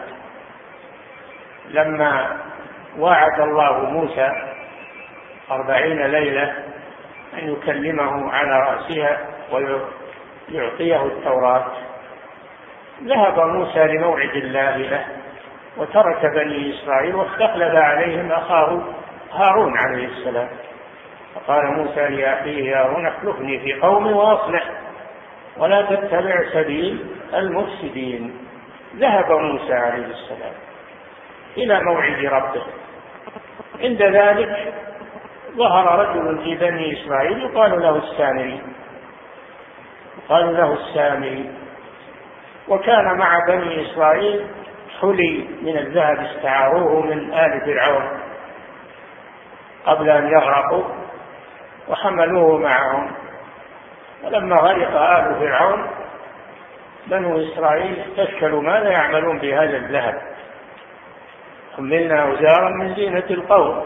[SPEAKER 2] لما وعد الله موسى أربعين ليلة أن يكلمه على رأسها ويعطيه التوراة، ذهب موسى لموعد الله له وترك بني إسرائيل واستخلف عليهم أخاه هارون عليه السلام، فقال موسى لأخيه هارون اخلفني في قومي وأصلح ولا تتبع سبيل المفسدين. ذهب موسى عليه السلام إلى موعد ربه، عند ذلك ظهر رجل في بني إسرائيل يقال له السامري قال له السامري وكان مع بني إسرائيل حلي من الذهب استعاروه من آل فرعون قبل أن يغرقوا وحملوه معهم، ولما غرق آل فرعون بنو إسرائيل استشكلوا ماذا يعملون بهذا الذهب، حملنا أوزارا من زينة القوم،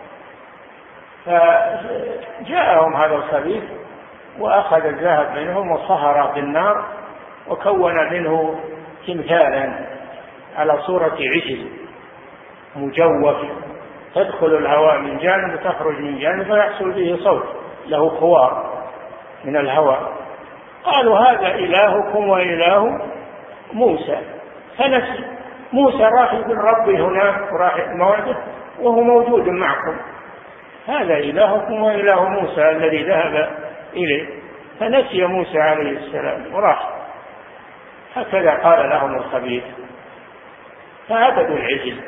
[SPEAKER 2] فجاءهم هذا الخبيث وأخذ الذهب منهم وصهره بالنار وكون منه تمثالا على صورة عجل مجوف تدخل الهواء من جانب وتخرج من جانب فيحصل به صوت له خوار من الهواء. قالوا هذا إلهكم وإله موسى، فنسي موسى راح يقول ربي هناك وراح موعده وهو موجود معكم، هذا إلهكم وإله موسى الذي ذهب إليه، فنسي موسى عليه السلام وراح. هكذا قال لهم الخبيث فعبدوا العجل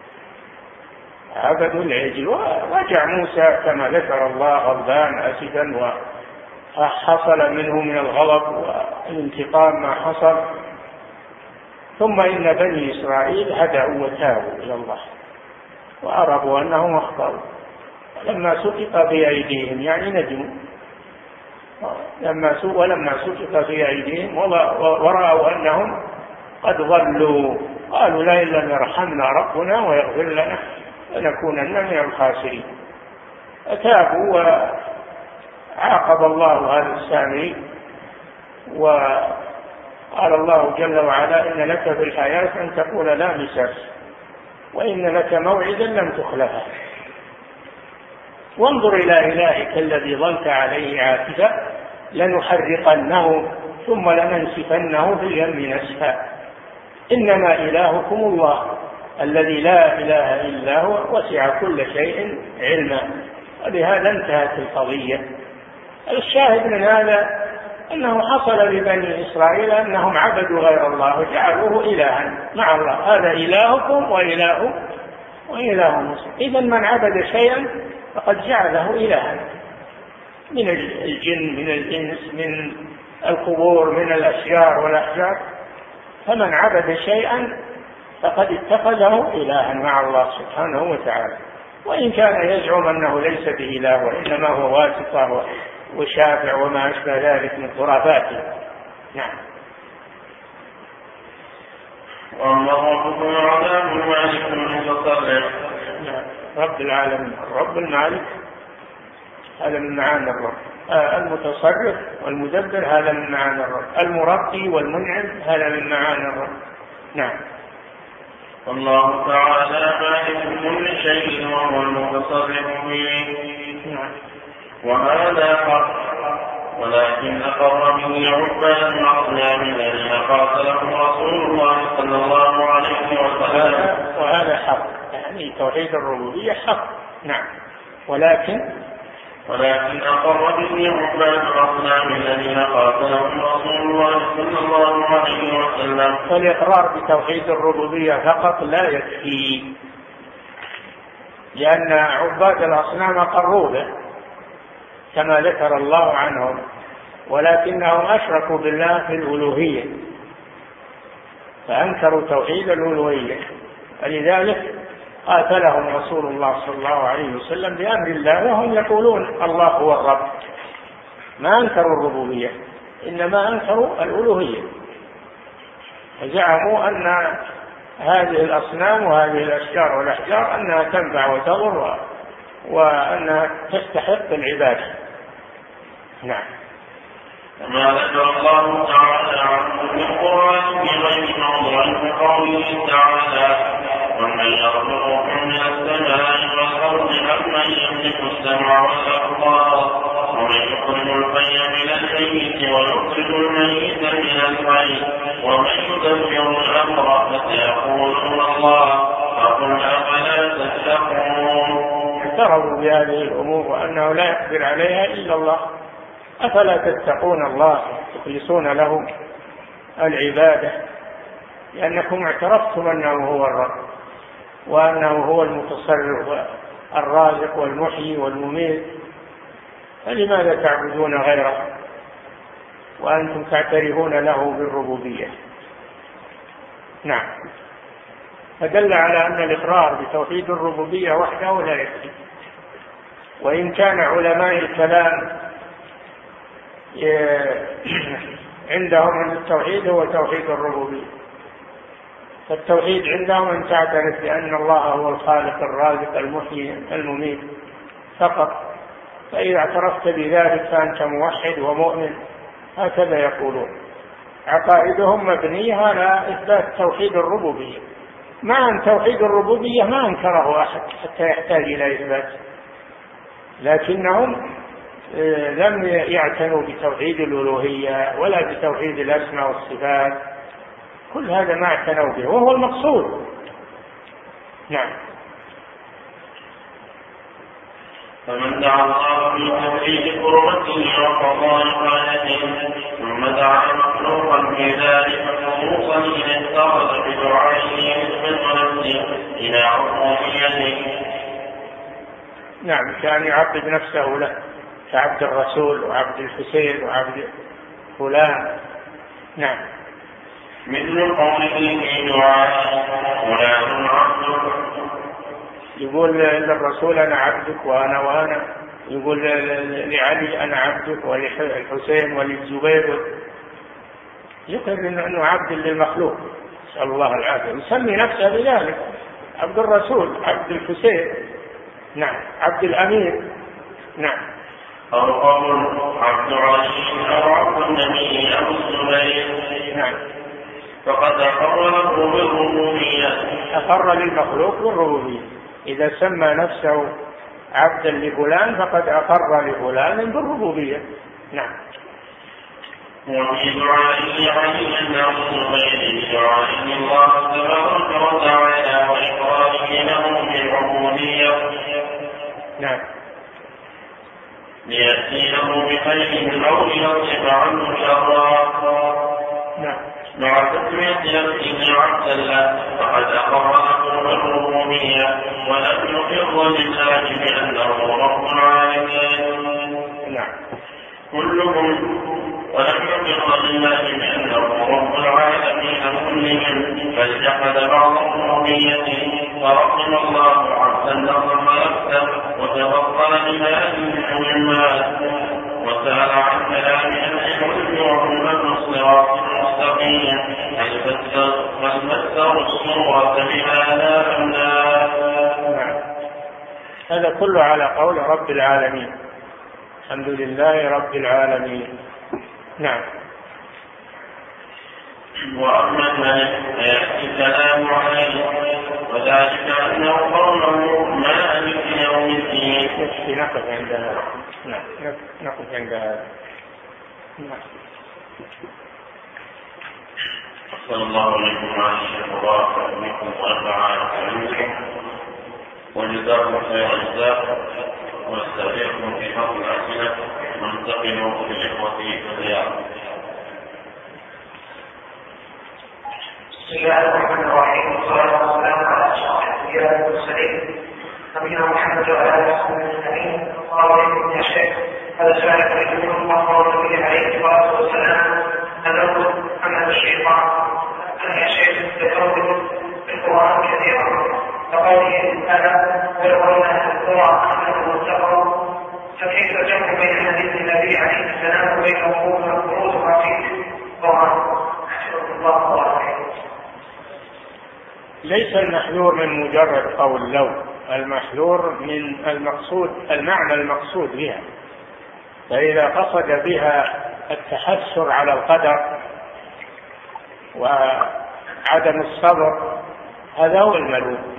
[SPEAKER 2] عبدوا العجل ورجع موسى كما ذكر الله غضبان أسفا وحصل منه من الغضب والانتقام ما حصل. ثم إن بني إسرائيل هدأوا وتابوا إلى الله وعرفوا أنهم أخطأوا. لما سقط في أيديهم يعني ندموا، لما سقط ولما سقط في أيديهم ورأوا أنهم قد ضلوا قالوا لا إلا أن يرحمنا ربنا ويغفر لنا لنكونن من الخاسرين. فتابوا وعاقب الله هذا السامري، وقال الله جل وعلا إن لك في الحياة أن تقول لا مساس وإن لك موعدا لم تخلفه وانظر إلى إلهك الذي ظلت عليه عاكفا لنحرقنه ثم لننسفنه في اليم نسفا إنما إلهكم الله الذي لا إله إلا هو وسع كل شيء علما. ولهذا انتهت القضية. الشاهد من هذا أنه حصل لبني إسرائيل أنهم عبدوا غير الله وجعلوه إلها مع الله، هذا إلهكم وإله وإله موسى. إذا من عبد شيئا فقد جعله إلها من الجن من الإنس من القبور من الأشجار والأحجار، فمن عبد شيئا فقد اتخذه إلها مع الله سبحانه وتعالى، وإن كان يزعم أنه ليس بإله وإنما هو واسطة وشافع وما أشبه ذلك من خرافاته. نعم.
[SPEAKER 1] وأما ربكم عذاب المالك المتصرف.
[SPEAKER 2] رب العالمين الرب المالك هذا من معاني الرب، آه المتصرف والمدبر هذا من معاني الرب، المربي والمنعم هذا من معاني الرب. نعم.
[SPEAKER 1] الله تعالى مالك كل شيء وهو المتصرف فيه.
[SPEAKER 2] نعم.
[SPEAKER 1] وهذا حق، ولكن أقر به عباد الأصنام الذين قاتلهم رسول الله صلى الله عليه وسلم.
[SPEAKER 2] وهذا حق، يعني توحيد الربوبية حق. نعم. ولكن
[SPEAKER 1] ولكن أقر به عباد الأصنام الذين قاتلهم رسول الله صلى الله عليه وسلم.
[SPEAKER 2] فالإقرار بتوحيد الربوبية فقط لا يكفي، لأن عباد الأصنام أقروا به كما ذكر الله عنهم، ولكنهم أشركوا بالله في الألوهية فأنكروا توحيد الألوهية، ولذلك قاتلهم رسول الله صلى الله عليه وسلم بأمر الله وهم يقولون الله هو الرب، ما أنكروا الربوبية إنما أنكروا الألوهية، فزعموا أن هذه الأصنام وهذه الأشجار والأحجار أنها تنفع وتضر وأنها تستحق العبادة. نعم.
[SPEAKER 1] كما ذكر الله تعالى عنه في القرآن في غير موضع بقوله تعالى ومن يرزقكم من السماء والأرض أمن يملك السمع والأبصار ومن يخرج الحي من الميت ويخرج الميت من الحي ومن يدبر الأمر فسيقولون الله فقل أفلا تتقون.
[SPEAKER 2] اعترضوا بهذه الأمور وأنه لا يقدر عليها إلا الله، أفلا تتقون الله تخلصون له العبادة، لأنكم اعترفتم أنه هو الرب وأنه هو المتصرف الرازق والمحيي والمميت، فلماذا تعبدون غيره وأنتم تعترفون له بالربوبية؟ نعم. فدل على أن الإقرار بتوحيد الربوبية وحده لا يكفي، وإن كان علماء الكلام عندهم أن التوحيد هو توحيد الربوبية، فالتوحيد عندهم أن تعترف بأن الله هو الخالق الرازق المحيي المميت فقط، فإذا اعترفت بذلك فأنت موحد ومؤمن، هكذا يقولون. عقائدهم مبنية على إثبات توحيد الربوبية، مع أن توحيد الربوبية ما أنكره أحد حتى يحتاج إلى إثبات، لكنهم لم يعتنوا بتوحيد الألوهية ولا بتوحيد الأسماء والصفات، كل هذا ما اعتنوا به وهو المقصود. نعم.
[SPEAKER 1] فمن دعا الله في توحيد قربته وقضاء حاجته ثم دعا مخلوقا في ذلك خصوصا إن اتخذ بدعائه نسبة نفسه إلى عقوبيته.
[SPEAKER 2] نعم، كان يعبد نفسه له كعبد الرسول وعبد الحسين وعبد فلان. نعم.
[SPEAKER 1] مثل قوله في دعاء فلان عبده
[SPEAKER 2] يقول للرسول أنا عبدك وأنا وأنا، يقول لعلي أنا عبدك وللحسين وللزبير، يقر أنه عبد للمخلوق، نسأل الله العافية، يسمي نفسه بذلك، عبد الرسول، عبد الحسين، نعم، عبد الأمير، نعم.
[SPEAKER 1] أو قول عبد الرحيم أو عبد النبي أو الزبير،
[SPEAKER 2] نعم،
[SPEAKER 1] فقد أقر له بالربوبية،
[SPEAKER 2] أقر للمخلوق بالربوبية، إذا سمى نفسه عبدا لفلان فقد أقر لفلان بالربوبية، نعم.
[SPEAKER 1] وفي دعائه علي أنه الزبير بدعائه الله تبارك وتعالى وإقراره له بالعبودية،
[SPEAKER 2] نعم،
[SPEAKER 1] ليأتي له بخير أو ليصرف عنه شرا،
[SPEAKER 2] نعم،
[SPEAKER 1] مع تسمية نفسه عبدا له، فقد أقر له بالربوبية ولم يقر لله بأنه رب العالمين،
[SPEAKER 2] نعم،
[SPEAKER 1] كلهم، ولم يقر لله بأنه رب العالمين كلهم، بل جحد بعض ربوبيته، فرحم الله عبدا نظم نفسه وتبطل بما مما وسأل عن كلام أهل وهم الصراط المستقيم، هل فسروا الصورة بهذا أم لا؟
[SPEAKER 2] هذا كله على قول رب العالمين، الحمد لله رب العالمين، نعم.
[SPEAKER 1] وأما الملك فيأتي الكلام عليه، وذلك أنه قوله مالك يوم الدين.
[SPEAKER 2] يكفي نقف عند هذا، نعم، نقف عند هذا، نعم.
[SPEAKER 1] صلى الله عليكم وعلى الله وبكم ونفع عليكم وجزاكم خير الجزاء، ونستودعكم في حق الأسئلة وننتقل بالإخوة والرياض.
[SPEAKER 3] بسم الله الرحمن الرحيم، والصلاة والسلام على أشرف الأنبياء والمرسلين نبينا محمد وعلى آله وصحبه أجمعين. قال عليكم يا شيخ، هذا سؤال يقول الله النبي عليه الصلاة والسلام أدعو أن الشيطان أن يا شيخ يقول في القرآن كثيرا، فقوله أنا ولو أن القرآن أنه اتقوا، فكيف جمع بين حديث النبي عليه السلام وبين خروج في القرآن؟ الله أكبر.
[SPEAKER 2] ليس المحذور من مجرد قول لو، المحذور من المقصود، المعنى المقصود بها، فإذا قصد بها التحسر على القدر وعدم الصبر هذا هو الملوم.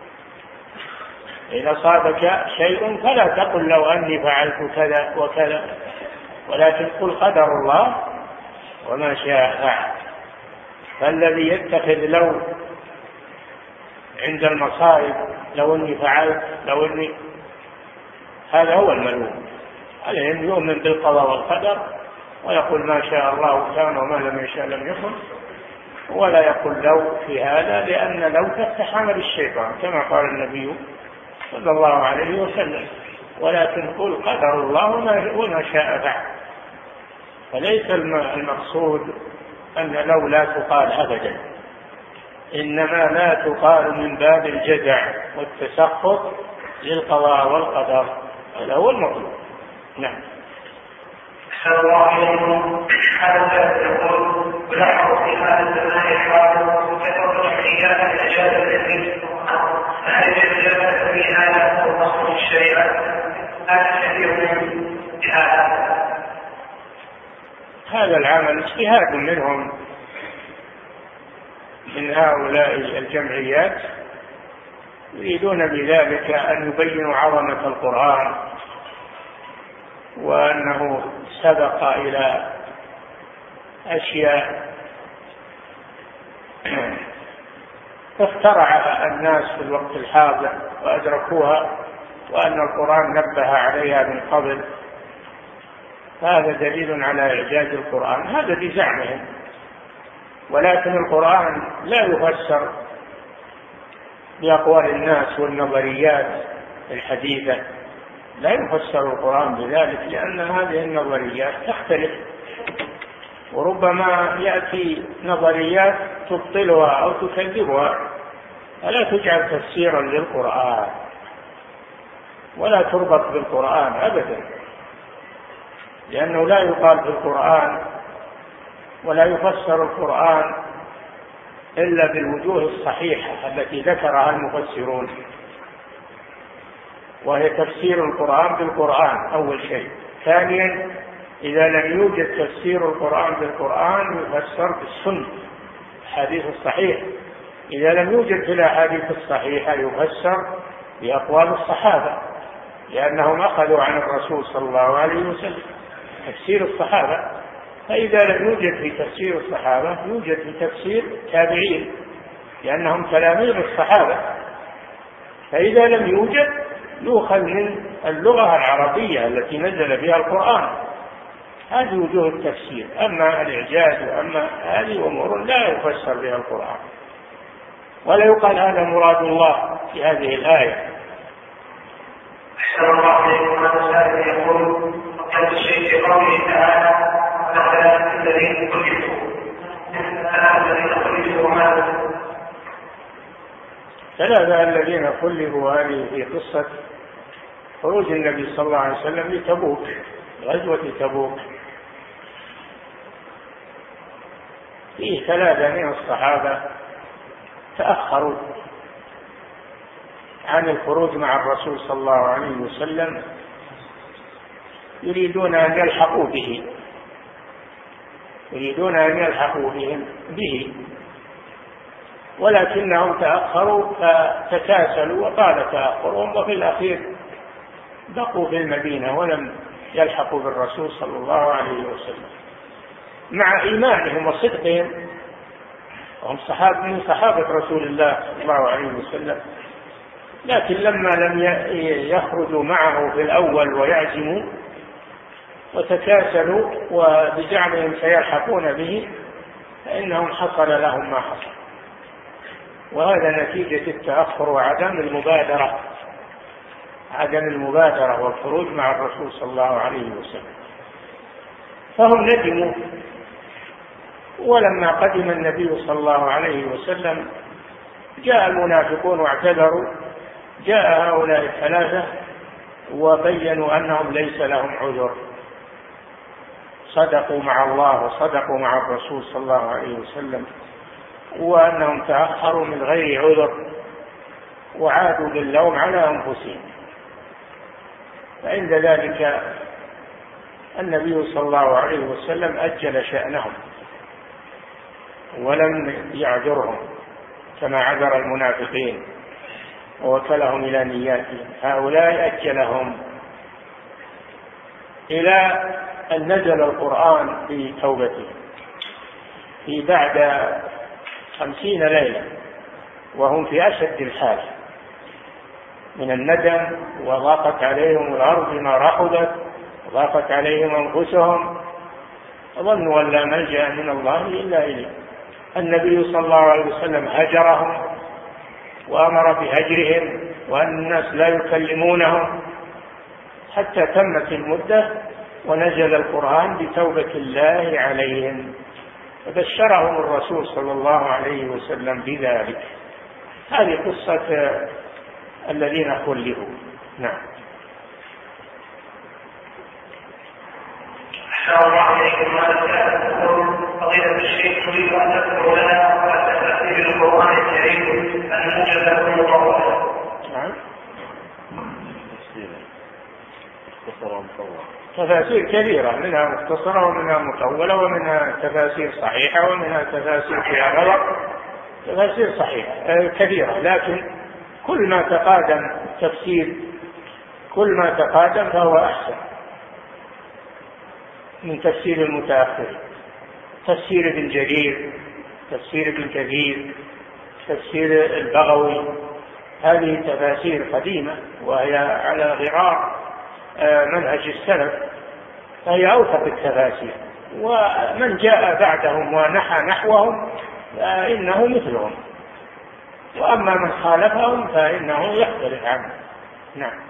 [SPEAKER 2] إذا صابك شيء فلا تقل لو أني فعلت كذا وكذا، ولكن قل قدر الله وما شاء فعل. فالذي يتخذ لو عند المصائب، لو اني فعلت، لو اني، هذا هو الملوم. عليه ان يؤمن بالقضاء والقدر ويقول ما شاء الله كان وما لم يشاء لم يكن، ولا يقول لو في هذا، لان لو تفتح عمل الشيطان كما قال النبي صلى الله عليه وسلم، ولكن قل قدر الله وما شاء فعل. فليس المقصود أن لو لا تقال أبدا، إنما لا تقال من باب الجزع والتسخط للقضاء والقدر، هذا هو المطلوب. نعم.
[SPEAKER 3] أحسن الله عليكم. هذا يقول لاحظوا في هذا الزمان إحراج كثرة الجمعيات الإجازة التي فهل الإجازة في هذا هو مصدر الشريعة؟ هذا كثير بهذا.
[SPEAKER 2] هذا العمل اجتهاد منهم، من هؤلاء الجمعيات، يريدون بذلك أن يبينوا عظمة القرآن وأنه سبق إلى أشياء اخترعها الناس في الوقت الحاضر وأدركوها، وأن القرآن نبه عليها من قبل. هذا دليل على إعجاز القرآن، هذا بزعمهم. ولكن القرآن لا يفسر بأقوال الناس والنظريات الحديثة، لا يفسر القرآن بذلك، لأن هذه النظريات تختلف، وربما يأتي نظريات تبطلها أو تكذبها، فلا تجعل تفسيرا للقرآن. ولا تربط بالقرآن أبدا، لأنه لا يقال في القرآن ولا يفسر القرآن إلا بالوجوه الصحيحة التي ذكرها المفسرون، وهي تفسير القرآن بالقرآن أول شيء. ثانيا، إذا لم يوجد تفسير القرآن بالقرآن يفسر بالسنة، الحديث الصحيح. إذا لم يوجد في الأحاديث الصحيحة يفسر بأقوال الصحابة، لأنهم أخذوا عن الرسول صلى الله عليه وسلم تفسير الصحابة. فإذا لم يوجد في تفسير الصحابة يوجد في تفسير التابعين، لأنهم تلاميذ الصحابة. فإذا لم يوجد يؤخذ من اللغة العربية التي نزل بها القرآن. هذه وجوه التفسير. أما الإعجاز وأما هذه أمور لا يفسر بها القرآن، ولا يقال هذا مراد الله في هذه الآية.
[SPEAKER 3] أحسن الله إليكم. هذا السائل يقول: قد الشيء في قوله تعالى: مثلا الذين كلفوا الذين كلفوا ماذا؟
[SPEAKER 2] ثلاثة الذين كلفوا، هذه في قصة خروج النبي صلى الله عليه وسلم لتبوك، غزوة تبوك. فيه ثلاثة من الصحابة تأخروا عن الخروج مع الرسول صلى الله عليه وسلم، يريدون أن يلحقوا به يريدون أن يلحقوا بهم به ولكنهم تأخروا فتكاسلوا وطال تأخرهم، وفي الأخير بقوا في المدينة ولم يلحقوا بالرسول صلى الله عليه وسلم، مع إيمانهم وصدقهم، وهم صحابة من صحابة رسول الله صلى الله عليه وسلم. لكن لما لم يخرجوا معه في الأول ويعزموا وتكاسلوا وبزعمهم سيلحقون به، فإنهم حصل لهم ما حصل، وهذا نتيجة التأخر وعدم المبادرة عدم المبادرة والخروج مع الرسول صلى الله عليه وسلم. فهم ندموا. ولما قدم النبي صلى الله عليه وسلم جاء المنافقون واعتذروا، جاء هؤلاء الثلاثة وبينوا أنهم ليس لهم عذر، صدقوا مع الله وصدقوا مع الرسول صلى الله عليه وسلم، وأنهم تأخروا من غير عذر وعادوا باللوم على أنفسهم. فعند ذلك النبي صلى الله عليه وسلم أجل شأنهم ولم يعذرهم كما عذر المنافقين ووكلهم إلى نياتهم. هؤلاء أجلهم إلى أن نزل القرآن في توبتهم في بعد خمسين ليلة، وهم في أشد الحال من الندم، وضاقت عليهم الأرض بما رحبت، وضاقت عليهم أنفسهم، ظنوا أن لا ملجأ من الله إلا إليه. النبي صلى الله عليه وسلم هجرهم وأمر بهجرهم، وأن الناس لا يكلمونهم حتى تمت المدة ونزل القرآن بتوبة الله عليهم، فبشرهم الرسول صلى الله عليه وسلم بذلك. هذه قصة الذين خلفوا. نعم.
[SPEAKER 3] أحسن الله إليكم. هذا فضيلة الشيخ تريد أن تذكر لنا على تفسير القرآن الكريم الموجز المطولة.
[SPEAKER 2] نعم. تفاسير كثيرة، منها مختصرة ومنها مطولة ومنها تفاسير صحيحة ومنها تفاسير فيها غلط. تفاسير صحيحة كثيرة، لكن كل ما تقادم التفسير كل ما تقادم فهو أحسن من تفسير المتأخر. تفسير ابن جرير، تفسير ابن كثير، تفسير البغوي، هذه تفاسير قديمة وهي على غرار منهج السلف، فهي أوثق التفاسير. ومن جاء بعدهم ونحى نحوهم فإنه مثلهم، وأما من خالفهم فإنه يختلف عنه. نعم.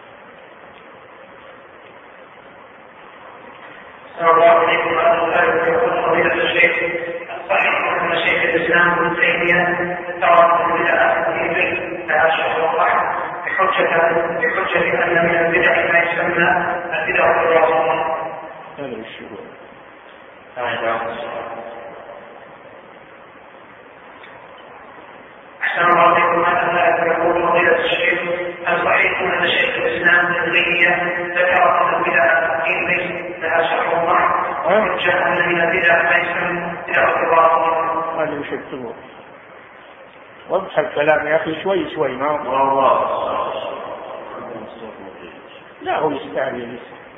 [SPEAKER 3] الله عليكم. هذا يقول فضيلة الشيخ: الصحيح أن شيخ الإسلام ابن تيمية توصل إلى أهل البيت فهذا شيخ الرحمة بحجة بحجة أن من البدع ما يسمى البدع الإضافية.
[SPEAKER 2] هذا الشروع.
[SPEAKER 3] أحسن الله عليكم. هذا يقول فضيلة الشيخ: هل صحيح أن شيخ الإسلام ابن تيمية ذكر أن البدع الدين ليس لها شرع محض وحجة أن من البدع ما يسمى بدع الإضافية؟
[SPEAKER 2] هذا وش يكتبون؟ وضح الكلام يا أخي شوي شوي. ما لا هو يستعمل.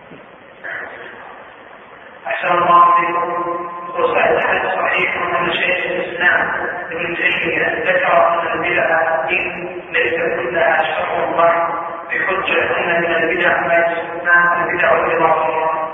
[SPEAKER 3] أحسن الله عليكم. وصحيح صحيح أن شيخ الإسلام ابن تيمية ذكر أن البدع الدين ليس كلها شرع الله بحجة أن من البدع ما يسمى البدع الإضافية.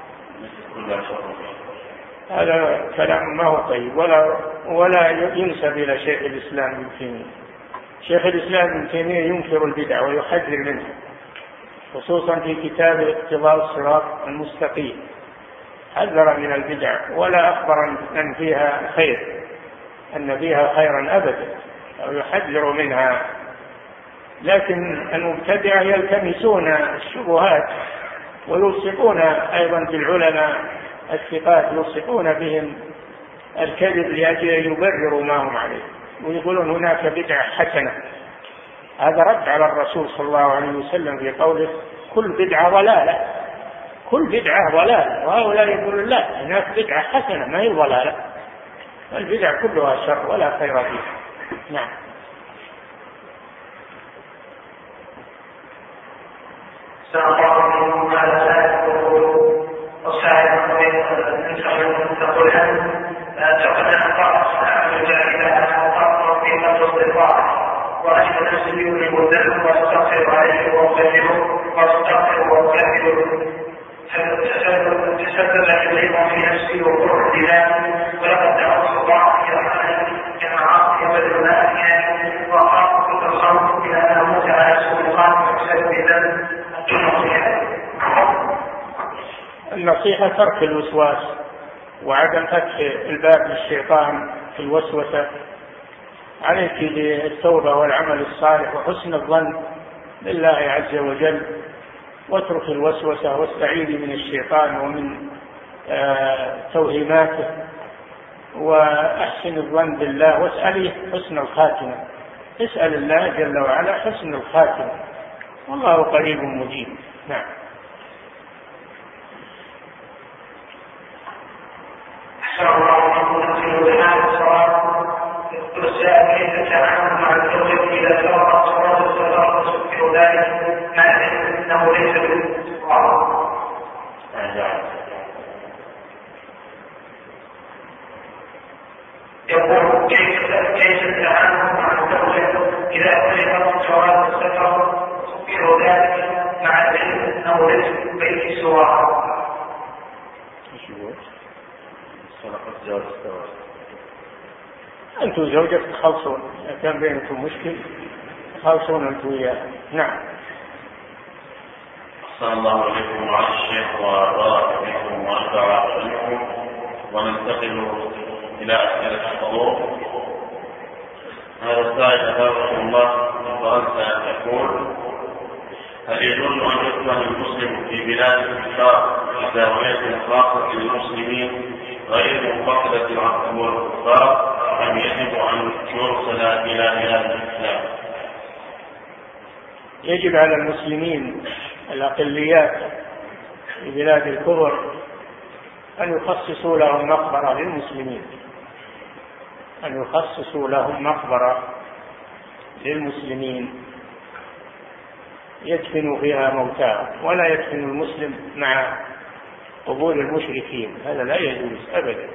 [SPEAKER 2] هذا كلام ما هو طيب ولا ولا ينسب إلى شيخ الإسلام ابن تيمية. شيخ الإسلام ابن تيمية ينكر البدع ويحذر منها، خصوصا في كتاب اقتضاء الصراط المستقيم، حذر من البدع ولا أخبر أن فيها خير، أن فيها خيرا أبدا، أو يحذر منها. لكن المبتدعة يلتمسون الشبهات ويلصقون أيضا بالعلماء الثقات، يلصقون بهم الكذب لأجل أن يبرروا ما هم عليه، ويقولون هناك بدعة حسنة. هذا رد على الرسول صلى الله عليه وسلم في قوله: كل بدعة ضلالة، كل بدعة ضلالة. وهؤلاء يقولون لا، هناك بدعة حسنة ما هي ضلالة، البدع كلها شر ولا خير فيها. نعم.
[SPEAKER 3] سأقرأ من هذا سائل يقول: وسائل تقول لا تقدم الطاعة إلى أطاق في مجلس الطاعة، وأجد نفسي يذنب الذنب وأستغفر عليه وأكذبه وأستغفر وأكذبه، تسبب إليه في نفسي وقرب بذلك، ولقد دعوت الله في رحمته جماعات يبذل ما أحياني وأخاف كل الخلق إلى أن أموت على سوء الخلق بسبب ذنب.
[SPEAKER 2] النصيحة ترك الوسواس وعدم فتح الباب للشيطان في الوسوسة. عليك بالتوبة والعمل الصالح وحسن الظن بالله عز وجل، واترك الوسوسة واستعيذ من الشيطان ومن آه توهيماته، وأحسن الظن بالله واسأله حسن الخاتمة. اسأل الله جل وعلا حسن الخاتمة، والله قريب مجيب. نعم.
[SPEAKER 3] أحسن الله عليكم. في هذا الصلاة يقول السائل: كيف تعامل مع الزوجة إذا ترى صلاة الصلاة تسكر ذلك مع العلم أنه ليس بالاستقرار؟ يقول: كيف كيف التعامل مع الزوجة إذا أخرجت صلاة السفر تسكر ذلك مع العلم أنه ليس بيت سواء؟
[SPEAKER 2] أنتم زوجك تخلصون، إذا كان بينكم مشكل تخلصون أنتم وياه. نعم.
[SPEAKER 1] صلى الله عليكم وعلى الشيخ وبارك فيكم ونفع عليكم. وننتقل إلى أسئلة الحضور. هذا السائل أثابه الله فرنسا يقول: هل يجوز أن يكون المسلم في بلاد الكفار بزاوية خاصة للمسلمين غير منفصلة عن الكفار، أم يجب أن يرسل إلى بلاد الإسلام؟
[SPEAKER 2] يجب على المسلمين الأقليات في بلاد الكفر أن يخصصوا لهم مقبرة للمسلمين، أن يخصصوا لهم مقبرة للمسلمين يدفنوا فيها موتاهم، ولا يدفن المسلم مع قبور المشركين، هذا لا يجوز أبدا.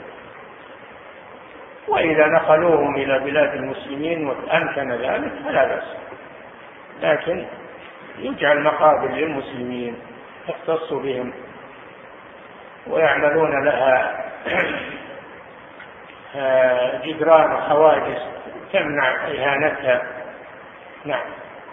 [SPEAKER 2] وإذا نقلوهم إلى بلاد المسلمين وأمكن ذلك فلا بأس، لكن يجعل مقابر للمسلمين يختص بهم ويعملون لها جدران وحواجز تمنع إهانتها. نعم.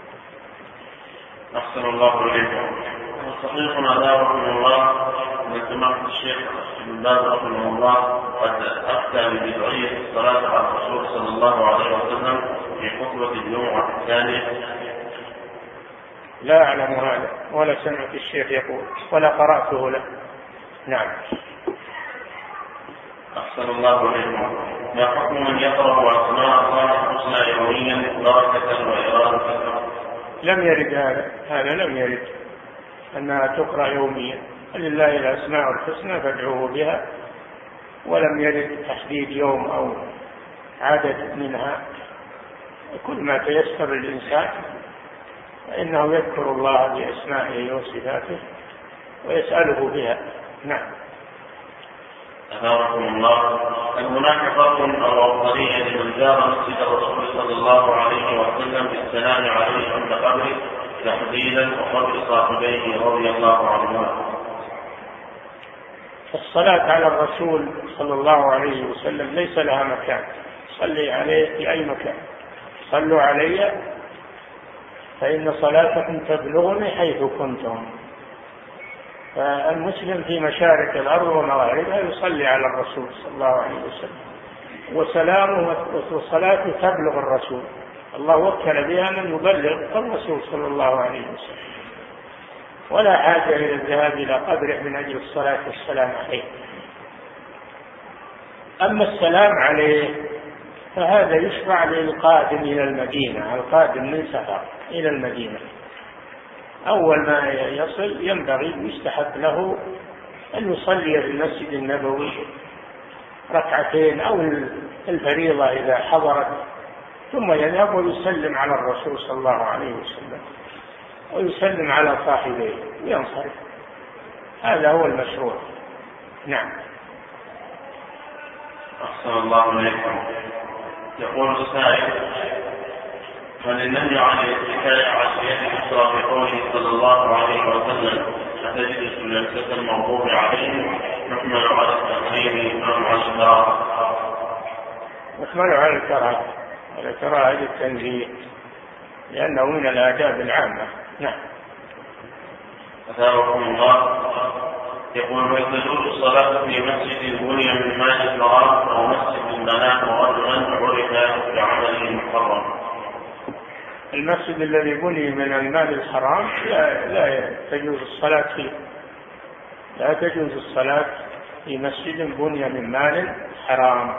[SPEAKER 1] أحسن الله إليكم. صحيح أداوكم الله من سماحة الشيخ ابن باز رحمه الله قد أفتى ببدعية الصلاة على الرسول صلى الله عليه وسلم في خطبة الجمعة الثانية
[SPEAKER 2] لا أعلم هذا ولا سمعت الشيخ يقول ولا قرأته له. نعم.
[SPEAKER 1] أحسن الله إليكم. ما حكم من يقرأ أسماء الله الحسنى يوميا بركة وإرادة؟
[SPEAKER 2] لم يرد هذا هذا لم يرد أنها تقرأ يوميا. لله الأسماء الحسنى فادعوه بها، ولم يرد تحديد يوم أو عدد منها. كل ما تيسر الإنسان فإنه يذكر الله بأسمائه وصفاته ويسأله بها. نعم.
[SPEAKER 1] أثابكم الله. هل هناك فرق أو أفضلية لمن زار مسجد الرسول صلى الله عليه وسلم بالسلام عليه عند قبره تحديدا وقبر صاحبيه رضي الله عنهما؟
[SPEAKER 2] الصلاة على الرسول صلى الله عليه وسلم ليس لها مكان، صلي عليه في أي مكان. صلوا علي فإن صلاتكم تبلغني حيث كنتم. فالمسلم في مشارق الأرض ومغاربها يصلي على الرسول صلى الله عليه وسلم، وسلامه وصلاته تبلغ الرسول. الله وكل بها من يبلغ الرسول صلى الله عليه وسلم، ولا حاجة إلى الذهاب إلى قبره من أجل الصلاة والسلام عليه. أما السلام عليه فهذا يشرع للقادم إلى المدينة، القادم من سفر إلى المدينة أول ما يصل ينبغي يستحب له أن يصلي في المسجد النبوي ركعتين أو الفريضة إذا حضرت، ثم يذهب ويسلم على الرسول صلى الله عليه وسلم ويسلم على صاحبيه وينصرف. هذا هو المشروع. نعم.
[SPEAKER 1] أحسن الله إليكم. يقول السائل: هل النهي عن الاتكاء على اليد اليسرى بقوله صلى الله عليه وسلم أتجلس جلسة المغضوب عليهم يحمل على التأخير أم على الكراهة؟
[SPEAKER 2] يحمل على الكراهة، على كراهة التنزيه لأنه من الآداب العامة. نعم.
[SPEAKER 1] أثابكم الله. يقول: هل تجوز الصلاة في مسجد بني من ماء الحرام أو مسجد بناه رجلا عرف بعمله المحرم؟
[SPEAKER 2] المسجد الذي بني من المال الحرام لا, لا تجوز الصلاة فيه. لا تجوز الصلاة في مسجد بني من مال حرام،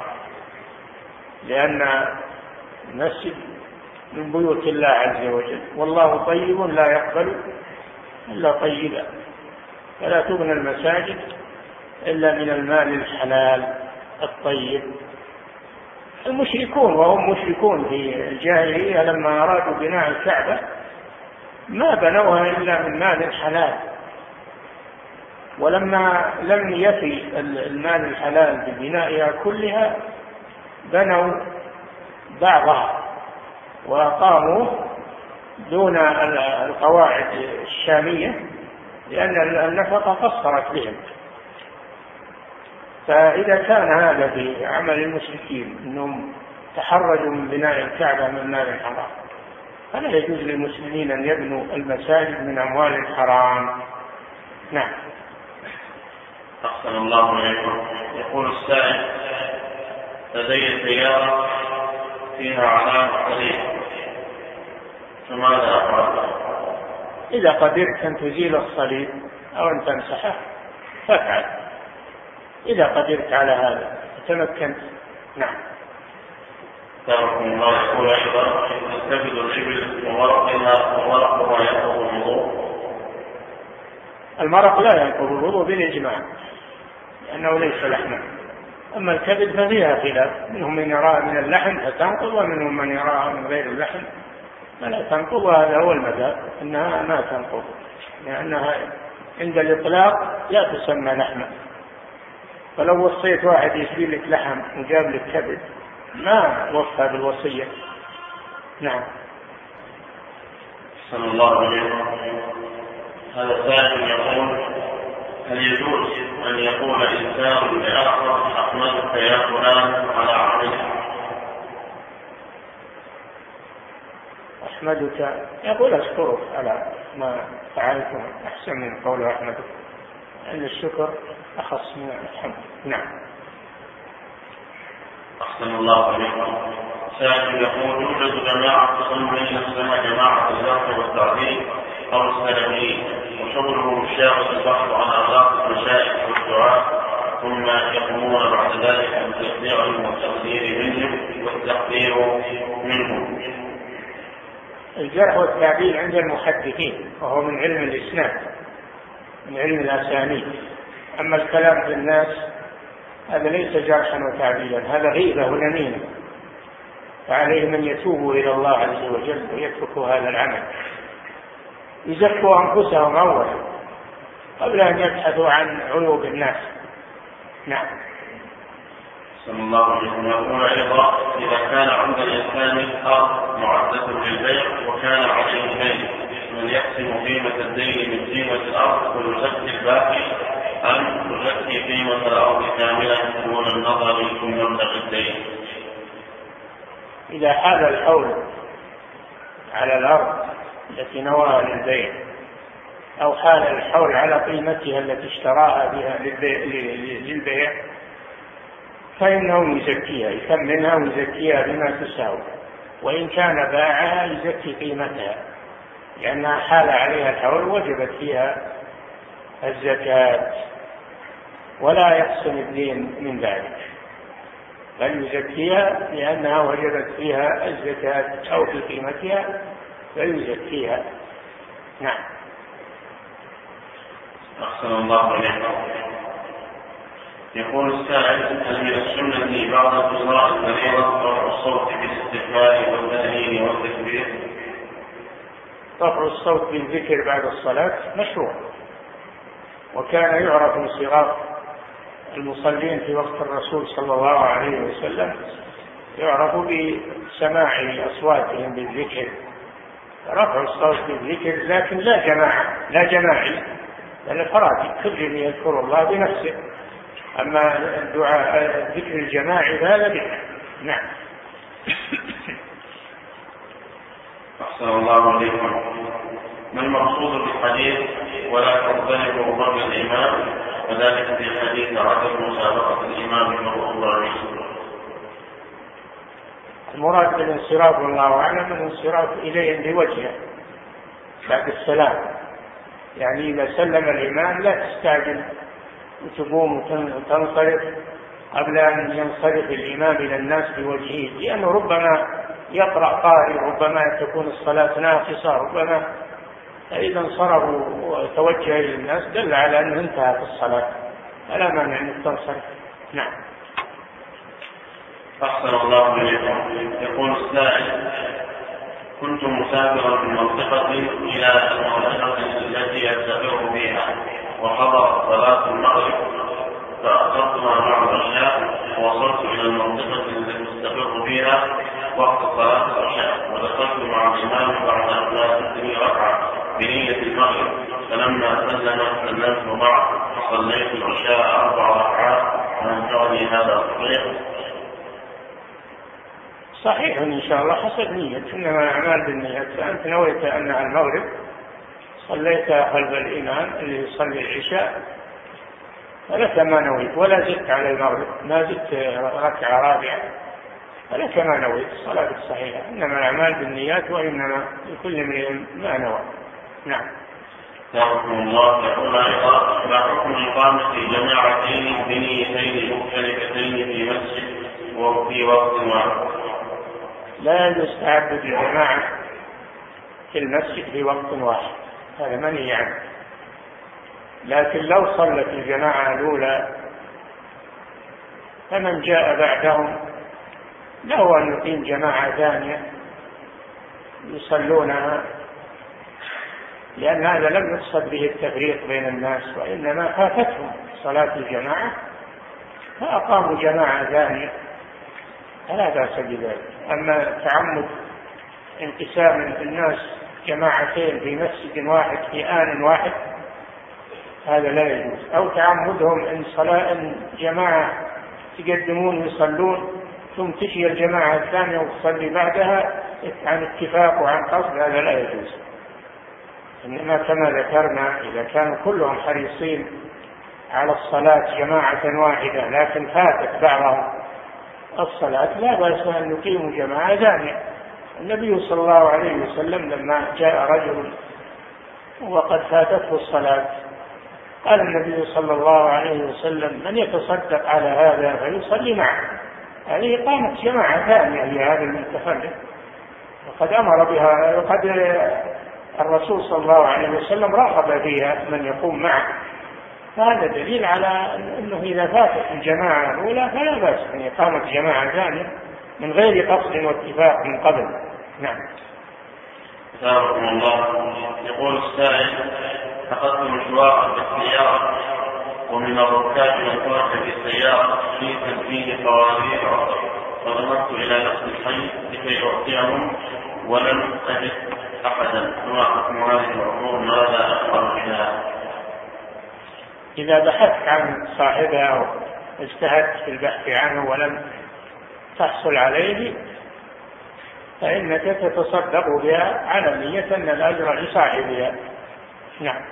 [SPEAKER 2] لأن المسجد من بيوت الله عز وجل، والله طيب لا يقبل إلا طيبا، فلا تبنى المساجد إلا من المال الحلال الطيب. المشركون وهم مشركون في الجاهلية لما أرادوا بناء الكعبة ما بنوها إلا من مال حلال، ولما لم يفي المال الحلال ببنائها كلها بنوا بعضها وأقاموا دون القواعد الشامية لأن النفقة قصرت بهم. فإذا كان هذا في عمل المشركين أنهم تحرجوا من بناء الكعبة من مال حرام، فلا يجوز للمسلمين أن يبنوا المساجد من أموال الحرام. نعم.
[SPEAKER 1] أحسن الله إليكم. يقول السائل: لدي سيارة فيها علامة طريق، فماذا أفعل؟
[SPEAKER 2] إذا قدرت أن تزيل الصليب أو أن تمسحه فافعل، إذا قدرت على هذا تمكنت. نعم.
[SPEAKER 1] تبارك الله. يقول أيضا: تستفيد الإبل وورقها وورقها ينقض الوضوء؟
[SPEAKER 2] المرق لا ينقض الوضوء بالإجماع لأنه ليس لحما. أما الكبد ففيها خلاف، منهم من يراها من اللحم فتنقض ومنهم من يراها من غير اللحم فلا تنقض، وهذا هو المذهب أنها ما تنقض، لأنها عند الإطلاق لا تسمى لحما. فلو وصيت واحد يشيل لك لحم وجاب لك كبد ما وفى بالوصية. نعم.
[SPEAKER 1] صلى الله عليه وسلم. هذا السائل يقول: هل يجوز أن يقول الإنسان لآخر أحمدك يا فلان على عملك؟
[SPEAKER 2] أحمدك يقول أشكرك على ما فعلته، أحسن من قول أحمدك، لأن الشكر أخص من الحمد. نعم.
[SPEAKER 1] أحسن الله عليكم. سائل يقول: يوجد جماعة تسمي نفسها جماعة الجرح والتعديل أو السلفي، وشغله مشاغل البحث عن أخلاق المشايخ والدعاء، ثم يقومون بعد ذلك بتشجيعهم والتقدير منهم والتحذير منهم.
[SPEAKER 2] الجرح والتعديل عند المحدثين وهو من علم الإسناد، من علم الأسانيد. أما الكلام في الناس هذا ليس جرحا وتعديلا، هذا غيبة ونميمة، فعليهم أن يتوبوا إلى الله عز وجل ويتركوا هذا العمل، يزكوا أنفسهم أولا قبل أن يبحثوا عن عيوب الناس. نعم.
[SPEAKER 1] صلى الله عليه وسلم يقول أيضا: إذا كان عند الإنسان أرض معدة للبيع وكان عليه دين، من يقسم قيمة الدين من قيمة الأرض ويزكي الباقي أم يزكي قيمة الأرض كاملة دون النظر في مبلغ الدين؟
[SPEAKER 2] إذا حال الحول على الأرض التي نواها للبيع أو حال الحول على قيمتها التي اشتراها بها للبيع فإنه يزكيها، يثمنها ويزكيها بما تساوي، وإن كان باعها يزكي قيمتها، لأنها حال عليها الحول وجبت فيها الزكاة، ولا يحسن الدين من ذلك، بل يزكيها لأنها وجبت فيها الزكاة أو في قيمتها فيزكيها. نعم.
[SPEAKER 1] أحسن الله إليكم. يقول السائل: هل من السنة بعد قراءة الفريضة رفع الصوت بالاستغفار والتهليل والتكبير؟
[SPEAKER 2] رفع الصوت بالذكر بعد الصلاة مشروع، وكان يعرف انصراف المصلين في وقت الرسول صلى الله عليه وسلم يعرف بسماع أصواتهم بالذكر، رفع الصوت بالذكر، لكن لا جماعة لا جماعي، لأن الفراد كل يذكر الله بنفسه، أما الدعاء الذكر الجماعي فهذا بدعة. نعم.
[SPEAKER 1] أحسن الله عليكم. ما المقصود بالحديث ولا تنطلقوا قبل الإمام، وذلك في حديث عدم مسابقة الإمام بالرسول؟
[SPEAKER 2] المراد بالانصراف والله أعلم الانصراف إليهم بوجهه بعد السلام، يعني إذا سلم الإمام لا تستعجل وتقوم وتنصرف قبل أن ينصرف الإمام إلى الناس بوجهه، لأنه ربما يقرأ قارئ، ربما تكون الصلاة ناقصة، ربما فإذا انصرفوا وتوجه إلى الناس دل على أنه انتهى في الصلاة، فلا مانع أن تنصرف. نعم.
[SPEAKER 1] أحسن الله إليكم. يقول السائل: كنت مسافرا من منطقة إلى المنطقة التي أستقر فيها، وحضر صلاة المغرب فأخذت مع العشاء ووصلت إلى المنطقة التي أستقر فيها وقت صلاة العشاء، ودخلت مع الإمام بعد أن أصلي ركعة بنية المغرب، فلما سلم سلمت معه فصليت العشاء أربع ركعات، فأنكرني هذا صحيح؟
[SPEAKER 2] صحيح إن شاء الله حسب نية، إنما الأعمال بالنيات، فأنت نويت أنها المغرب صليت خلف الإمام اللي يصلي العشاء فلك ما نويت، ولا زدت على المغرب، ما زدت ركعة رابعة، فلك ما نويت، الصلاة الصحيحة، إنما الأعمال بالنيات وإنما لكل امرئ ما نوى. نعم.
[SPEAKER 1] رحمه الله. يقول أيضا: ما حكم إقامة جماعتين بنيتين مختلفتين في مسجد وفي وقت واحد؟
[SPEAKER 2] لا يجوز تعبد الجماعة في المسجد في وقت واحد، هذا منهي عنه، لكن لو صلت الجماعة الأولى فمن جاء بعدهم له أن يقيم جماعة ثانية يصلونها، لأن هذا لم يقصد به التفريق بين الناس، وإنما فاتتهم صلاة الجماعة فأقاموا جماعة ثانية، فلا بأس بذلك. أما تعمد انقسام الناس جماعتين في مسجد واحد في آن واحد هذا لا يجوز، أو تعمدهم إن صلاة جماعة تقدمون يصلون ثم تشي الجماعة الثانية وتصلي بعدها عن اتفاق وعن قصد، هذا لا يجوز. إنما كما ذكرنا إذا كانوا كلهم حريصين على الصلاة جماعة واحدة لكن فاتت بعضهم الصلاة لا بأس أن يقيموا جماعة ثانية. النبي صلى الله عليه وسلم لما جاء رجل وقد فاتته الصلاة. قال النبي صلى الله عليه وسلم: من يتصدق على هذا فيصلي معه. هذه قامت جماعة ثانية لهذا المتفرد، وقد أمر بها، وقد الرسول صلى الله عليه وسلم رغب فيها من يقوم معه. فهذا دليل على أنه إذا فاتت الجماعة الأولى فلا بأس أن يقامت جماعة ثانية من غير قصد واتفاق من قبل. نعم.
[SPEAKER 1] أثابكم الله. يقول السائل: أخذت مشوارا بالسيارة، ومن الركاب من ترك في السيارة شيئا فيه قوارير عطر، فذهبت إلى نفس الحي لكي أعطيهم ولم أجد أحدا، وما حكم هذه العطور؟ ماذا أفعل بها؟
[SPEAKER 2] إذا بحثت عن صاحبها واجتهدت في البحث عنه ولم تحصل عليه فإنك تتصدق بها على نية أن الأجر لصاحبها. نعم.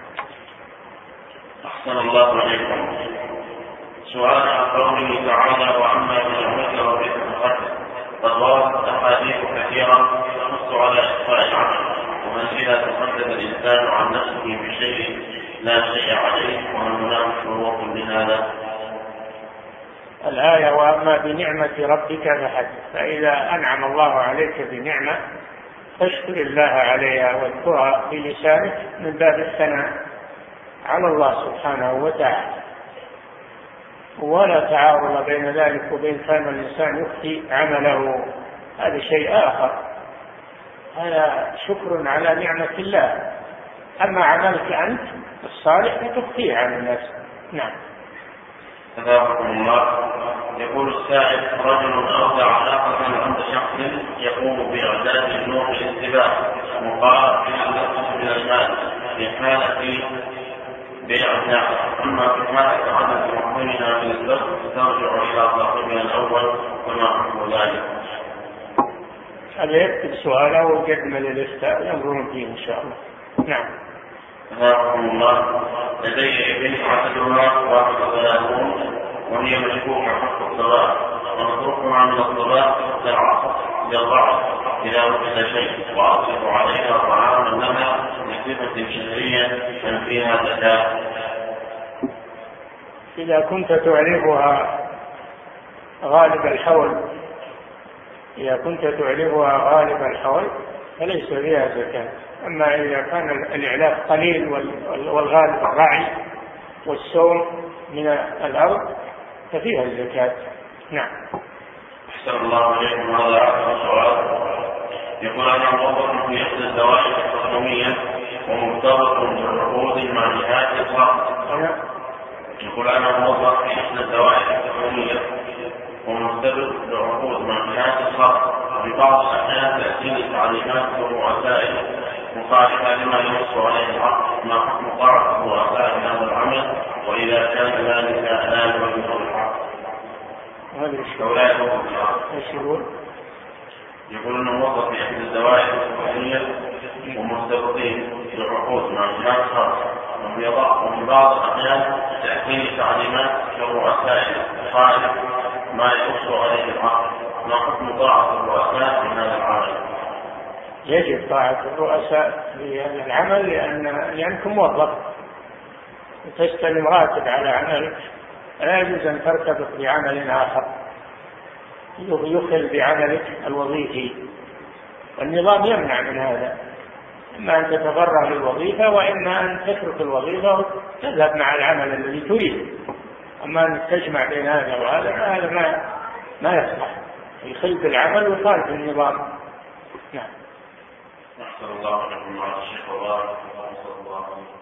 [SPEAKER 1] أحسن الله عليكم. سؤال عن قوله تعالى: وأما بنعمة ربك فحدث. قد وردت أحاديث كثيرة تنص على إخفاء العمل، ومن إذا تحدث الإنسان عن نفسه بشيء لا شيء عليه، وهل هناك شروط لهذا؟
[SPEAKER 2] الآية: وأما بنعمة ربك فحدث. فإذا أنعم الله عليك بنعمة فاشكر الله عليها واذكرها بلسانك من باب الثناء على الله سبحانه وتعالى، ولا تعارض بين ذلك وبين كان الإنسان يخفي عمله، هذا شيء آخر، هذا شكر على نعمة الله. أما عملك أنت الصالح فتخفيه عن الناس. نعم.
[SPEAKER 1] أثابكم الله. يقول السائل: رجل أودع علاقة عند شخص يقوم بإعداد النوع للانتباه مقابل من المال في حالة بإعداد، أما في حالة عدم تمكنها من البث ترجع إلى صاحبها الأول، وما حكم ذلك؟
[SPEAKER 2] هذا يكتب سؤاله ويقدم للإفتاء ينظرون فيه إن شاء الله. نعم.
[SPEAKER 1] أثابكم الله. لدي ابن أحدهما واحد وثلاثون وهي مشكوكة حق الصلاة، ونتركها من الصلاة حتى العصر للضعف إذا وجد شيء، وأطلق عليها طعاما لها بصفة شهرية من فيها زكاة.
[SPEAKER 2] إذا كنت تعرفها غالب الحول إذا كنت تعرفها غالب الحول فليس فيها زكاة. أما إذا كان الإعلاف قليل والغالب الرعي والسوم من الأرض ففيها الزكاة. نعم.
[SPEAKER 1] أحسن الله عليكم. هذا آخر سؤال. يقول: أنا موظف في إحدى الدوائر الحكومية ومرتبط بعقود مع نهاية الصرف. يقول: أنا موظف في إحدى الدوائر الحكومية ومرتبط بعقود مع نهاية الصرف، في بعض الأحيان تأتيني تعليمات ورسائل مخالفة لما ينص عليه العقد، ما حكم طاعة رؤساء هذا العمل، وإذا كان ذلك لا يوجد الحق؟
[SPEAKER 2] هذا ايش يقول؟
[SPEAKER 1] يقول انه موظف في احدى الدوائر الحكوميه ومرتبطين بعقود مع جهات خاصه، وفي بعض الاحيان تاتيني تعليمات للرؤساء خارج ما ينص عليه العقد، ما حكم طاعه الرؤساء في هذا العمل؟
[SPEAKER 2] يجب طاعة الرؤساء في هذا العمل لأن لأنك موظف وتستلم راتب على عملك، لا يجوز أن ترتبط بعمل آخر يخل بعملك الوظيفي، والنظام يمنع من هذا، إما أن تتفرغ للوظيفة وإما أن تترك الوظيفة وتذهب مع العمل الذي تريد. أما أن تجمع بين هذا وهذا هذا ما ما يصلح، يخل بالعمل ويخالف النظام. نعم.
[SPEAKER 1] أحسن الله عليكم. مع الشيخ الله.